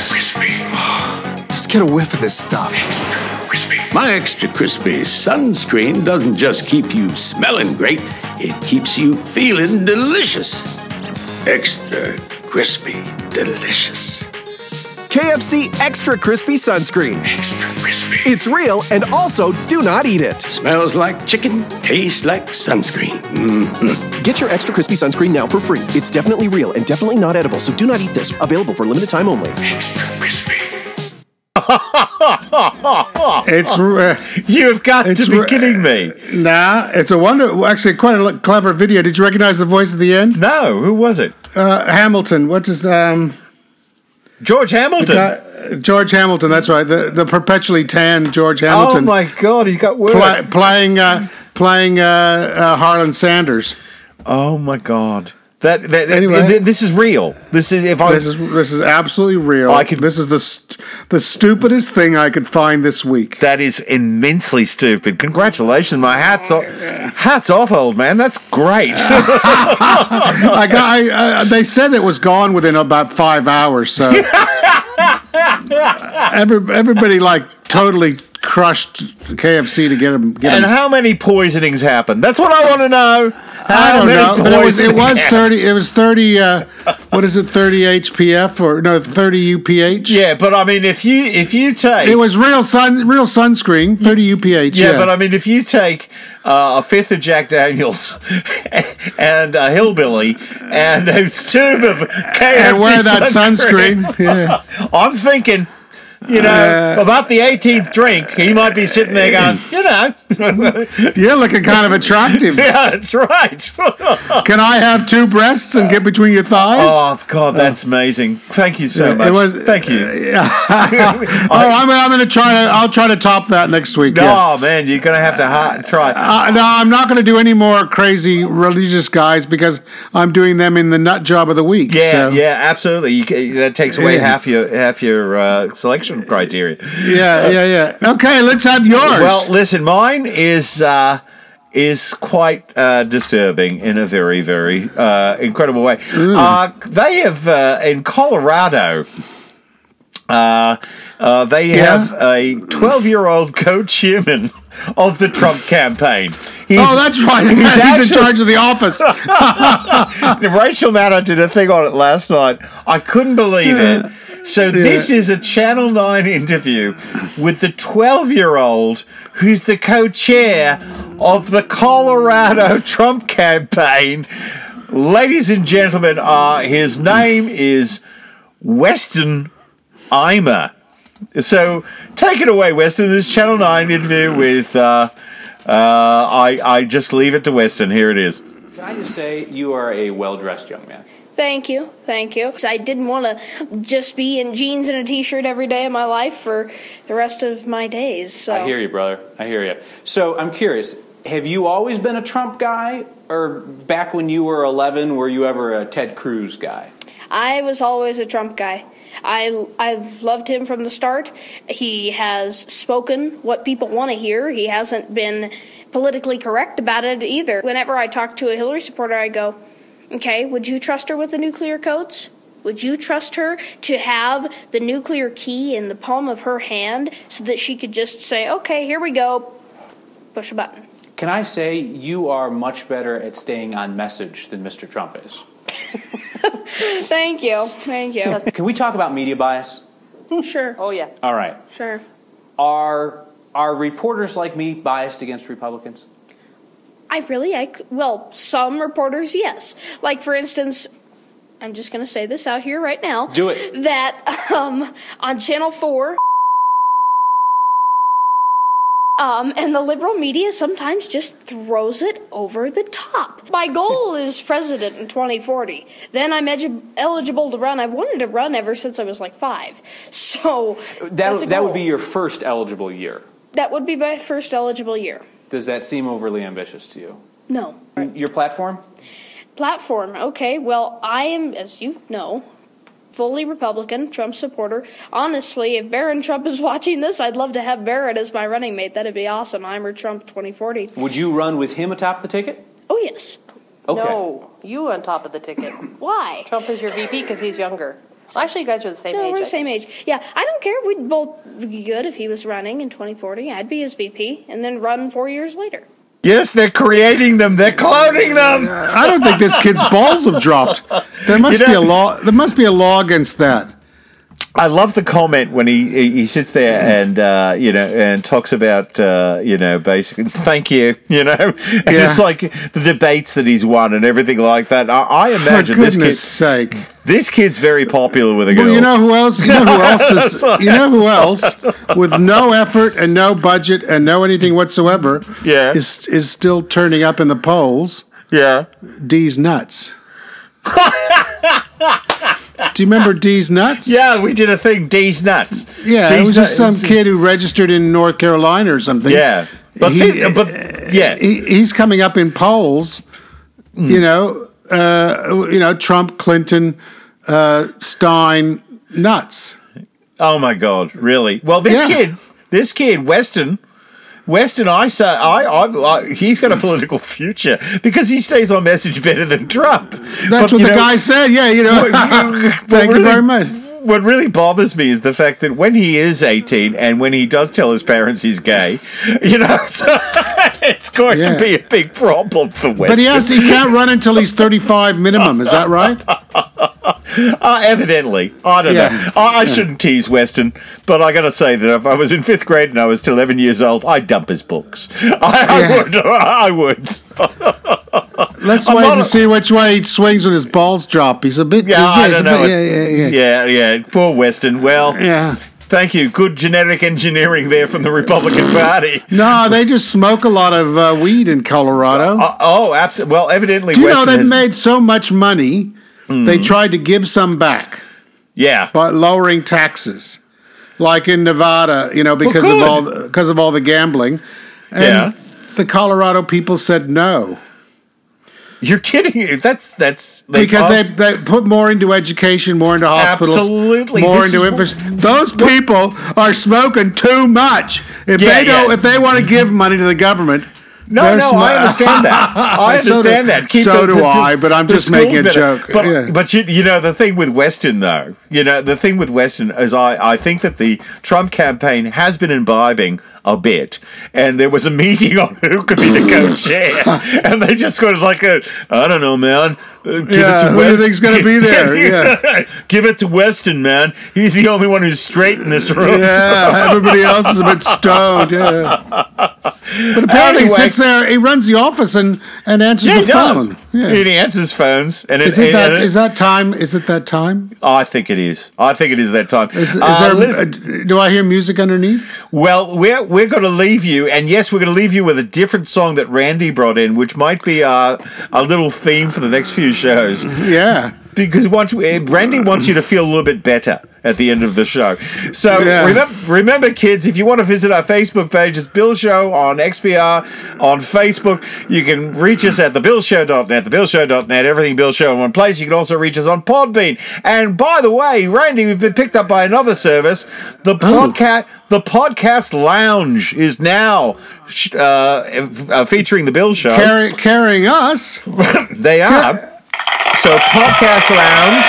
Just get a whiff of this stuff. My Extra Crispy sunscreen doesn't just keep you smelling great, it keeps you feeling delicious. Extra crispy, delicious. K F C Extra Crispy Sunscreen. Extra crispy. It's real, and also do not eat it. Smells like chicken, tastes like sunscreen. Mm-hmm. Get your Extra Crispy Sunscreen now for free. It's definitely real and definitely not edible, so do not eat this. Available for limited time only. Extra crispy. It's uh, you have got to be kidding me. Nah, it's a wonder. Actually, quite a clever video. Did you recognize the voice at the end? No, who was it? Uh, Hamilton. What's his um? George Hamilton. Guy, George Hamilton. That's right. The the perpetually tan George Hamilton. Oh my God, he's got work. Play, playing uh, playing uh, uh, Harlan Sanders. Oh my God. That, that Anyway. th- this is real. This is if I This is this is absolutely real. I could- this is the st- the stupidest thing I could find this week. that is immensely stupid. Congratulations, my hats off. Hats off, old man. That's great. I got. I, uh, they said it was gone within about five hours. So Every, everybody like totally crushed K F C to get them. Get and 'em. how many poisonings happened? That's what I want to know. I How don't many know. But it was it was poisonings thirty. It was thirty. Uh, what is it? Thirty H P F or no? Thirty U P H. Yeah, but I mean, if you if you take It was real sun, real sunscreen. Thirty U P H. yeah, Yeah, but I mean, if you take uh, a fifth of Jack Daniels and a hillbilly and a tube of K F C and wear that sunscreen, sunscreen. Yeah. I'm thinking, you know, Uh, about the eighteenth drink, he might be sitting there going, you know, You're looking kind of attractive. yeah, that's right. Can I have two breasts and get between your thighs? Oh God, that's amazing! Thank you so It much. was- Thank you. oh, I'm, I'm going to try to. I'll try to top that next week. yeah. Oh man, you're gonna have to ha- try. Uh, no, I'm not going to do any more crazy religious guys because I'm doing them in the nut job of the week. Yeah, so. yeah, absolutely. You, ca- that takes away Yeah. half your half your uh, selection criteria. yeah, yeah, yeah. Okay, let's have yours. Well, listen, mine is uh, is quite uh, disturbing in a very, very uh, incredible way. Uh, they have uh, in Colorado. Uh, uh, they Yeah? have a twelve-year-old co-chairman of the Trump campaign. He's, oh, that's right. He's, actually- in charge of the office. Rachel Maddow did a thing on it last night. I couldn't believe it. So this is a Channel nine interview with the twelve-year-old who's the co-chair of the Colorado Trump campaign. Ladies and gentlemen, uh, his name is Weston Eimer. So take it away, Weston. This Channel nine interview with, uh, uh, I, I just leave it to Weston. Here it is. Can I just say you are a well-dressed young man? Thank you, thank you. I didn't want to just be in jeans and a t-shirt every day of my life for the rest of my days. So. I hear you, brother. I hear you. So I'm curious, have you always been a Trump guy? Or back when you were eleven, were you ever a Ted Cruz guy? I was always a Trump guy. I, I've loved him from the start. He has spoken what people want to hear. He hasn't been politically correct about it either. Whenever I talk to a Hillary supporter, I go, okay, would you trust her with the nuclear codes? Would you trust her to have the nuclear key in the palm of her hand so that she could just say, okay, here we go, push a button? Can I say you are much better at staying on message than Mister Trump is? Thank you, thank you. Can we talk about media bias? Sure. Oh, yeah. All right. Sure. Are are reporters like me biased against Republicans? I really, I, c- well, some reporters, yes. Like, for instance, I'm just going to say this out here right now. Do it. That um, on Channel four, um, and the liberal media sometimes just throws it over the top. My goal is president in twenty forty. Then I'm edu- eligible to run. I've wanted to run ever since I was like five. So That that's a that would goal. be your first eligible year. That would be my first eligible year. Does that seem overly ambitious to you? No. Your platform? Platform. Okay, well, I am, as you know, fully Republican, Trump supporter. Honestly, if Barron Trump is watching this, I'd love to have Barrett as my running mate. That'd be awesome. I'm or Trump twenty forty. Would you run with him atop the ticket? Oh, yes. Okay. No, you on top of the ticket. Why? Trump is your V P because he's younger. Well, actually, you guys are the same No, age. we're I the same age. Yeah, I don't care. We'd both be good if he was running in twenty forty. I'd be his V P and then run four years later. Yes, they're creating them. They're cloning them. I don't think this kid's balls have dropped. There must You be a know- law. There must be a law against that. I love the comment when he he, he sits there and uh, you know and talks about uh, you know basically thank you you know and Yeah. it's like the debates that he's won and everything like that. I, I imagine For this kid, goodness sake. this kid's very popular with the girls. Well, you know who else? You know who else is? You know who else, with no effort and no budget and no anything whatsoever, Yeah. is is still turning up in the polls? Yeah, D's nuts. Do you remember D's nuts? Yeah, we did a thing. D's nuts. Yeah, D's it was just some nuts. kid who registered in North Carolina or something. Yeah, but He- thi- but yeah, he, he's coming up in polls. Hmm. You know, uh, you know, Trump, Clinton, uh, Stein, nuts. Oh my God! Really? Well, this Yeah. kid, this kid, Weston, Weston, I say, I, I, I, he's got a political future because he stays on message better than Trump. That's But, what you the know, guy said. Yeah, you know. what- what Thank you really- very much. What really bothers me is the fact that when he is eighteen and when he does tell his parents he's gay, you know, so it's going Yeah. to be a big problem for Weston. But he has to, he can't run until he's thirty-five minimum. Is that right? Uh, evidently. I don't Yeah. know. I, I Yeah. shouldn't tease Weston, but I got to say that if I was in fifth grade and I was eleven years old, I'd dump his books. I, I Yeah. would. I would. Let's I'm wait not and a- see which way he swings when his balls drop. He's a bit. Yeah, he's, I he's don't a know. bit- yeah, yeah, yeah. yeah, yeah. Poor Weston. Well, Yeah. thank you. Good genetic engineering there from the Republican Party. No, they just smoke a lot of uh, weed in Colorado. Uh, oh, absolutely. Well, evidently, Do you know Weston they've has- made so much money? They tried to give some back Yeah. by lowering taxes, like in Nevada. You know, because of good. all the, because of all the gambling. And Yeah. the Colorado people said no. You're kidding. That's that's they Because oh, they, they put more into education, more into hospitals, Absolutely. more This into is infrastructure. Those people are smoking too much. If Yeah, they don't, yeah. if they want to give money to the government, No, they're no, smo- I understand that. I So do- understand that. Keep so the- do the- I, but I'm the just making a schools better. joke. But, Yeah. but you, you know, the thing with Weston, though, you know, the thing with Weston is I, I think that the Trump campaign has been imbibing a bit. And there was a meeting on who could be the co-chair. And they just got like a, I don't know, man. Uh, Give Yeah, it to who do you Wes- think's gonna be there? Yeah. Give it to Weston, man. He's the only one who's straight in this room. Yeah, everybody else is a bit stoned. Yeah, but apparently he Anyway. sits there. He runs the office and, and answers Yeah, the he does. phone. Yeah. And he answers phones. And Is it, it that? and it- Is that time? Is it that time? I think it is. I think it is that time. Is, is Uh, there? listen- uh, do I hear music underneath? Well, we're we're going to leave you, and yes, we're going to leave you with a different song that Randy brought in, which might be uh, a little theme for the next few shows. Yeah. Because once we, Randy wants you to feel a little bit better at the end of the show. So Yeah. remember, remember, kids, if you want to visit our Facebook page, it's Bill Show on X B R on Facebook. You can reach us at the bill show dot net, the bill show dot net, everything Bill Show in one place. You can also reach us on Podbean. And by the way, Randy, we've been picked up by another service. The podcast, the Podcast Lounge is now sh- uh, uh, featuring the Bill Show. Carry, carrying us. They are. So Podcast Lounge,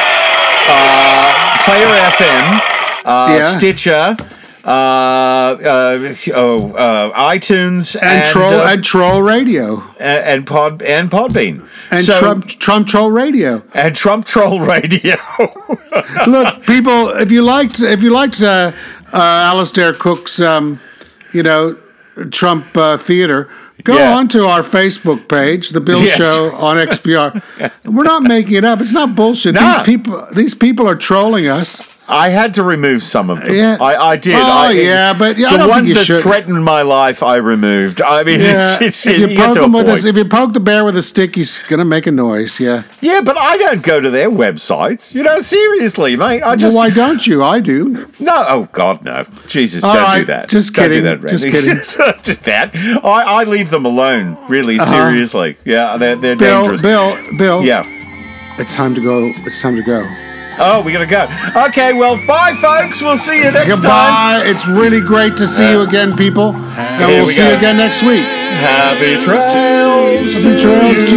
uh, Player F M, uh, Yeah. Stitcher, uh, uh, oh, uh, iTunes, And, and troll uh, and troll radio and, and Pod and Podbean, and So- Trump Trump troll radio. and Trump Troll Radio. Look, people, if you liked if you liked uh, uh, Alistair Cook's um, you know Trump uh, theater, go Yeah. on to our Facebook page, The Bill Yes. Show on X B R. We're not making it up. It's not bullshit. Nah. These people these people are trolling us. I had to remove some of them. Yeah. I, I did. Oh, I, yeah, but yeah, I the don't think ones you that should. threatened my life, I removed. I mean, Yeah, it's, it's if you you get poke to a him with point. a, if you poke the bear with a stick, he's gonna make a noise. Yeah. Yeah, but I don't go to their websites. You know, seriously, mate. I just well, why don't you? I do. no. Oh God, no. Jesus, All don't do right, that. just don't kidding, do that, just Randy. kidding. Don't do that. I, I leave them alone. Really, Uh-huh. seriously. Yeah, they're they're Bill, dangerous. Bill, Bill. Yeah. It's time to go. It's time to go. Oh, we gotta go. Okay, well, bye, folks. We'll see you next time. Goodbye. It's really great to see you again, people. And Here we'll we see go. you again next week. Happy trails. Happy trails to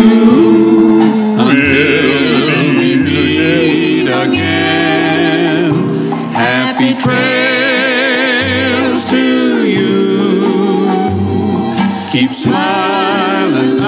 Until we meet again. Happy trails to you. Keep smiling.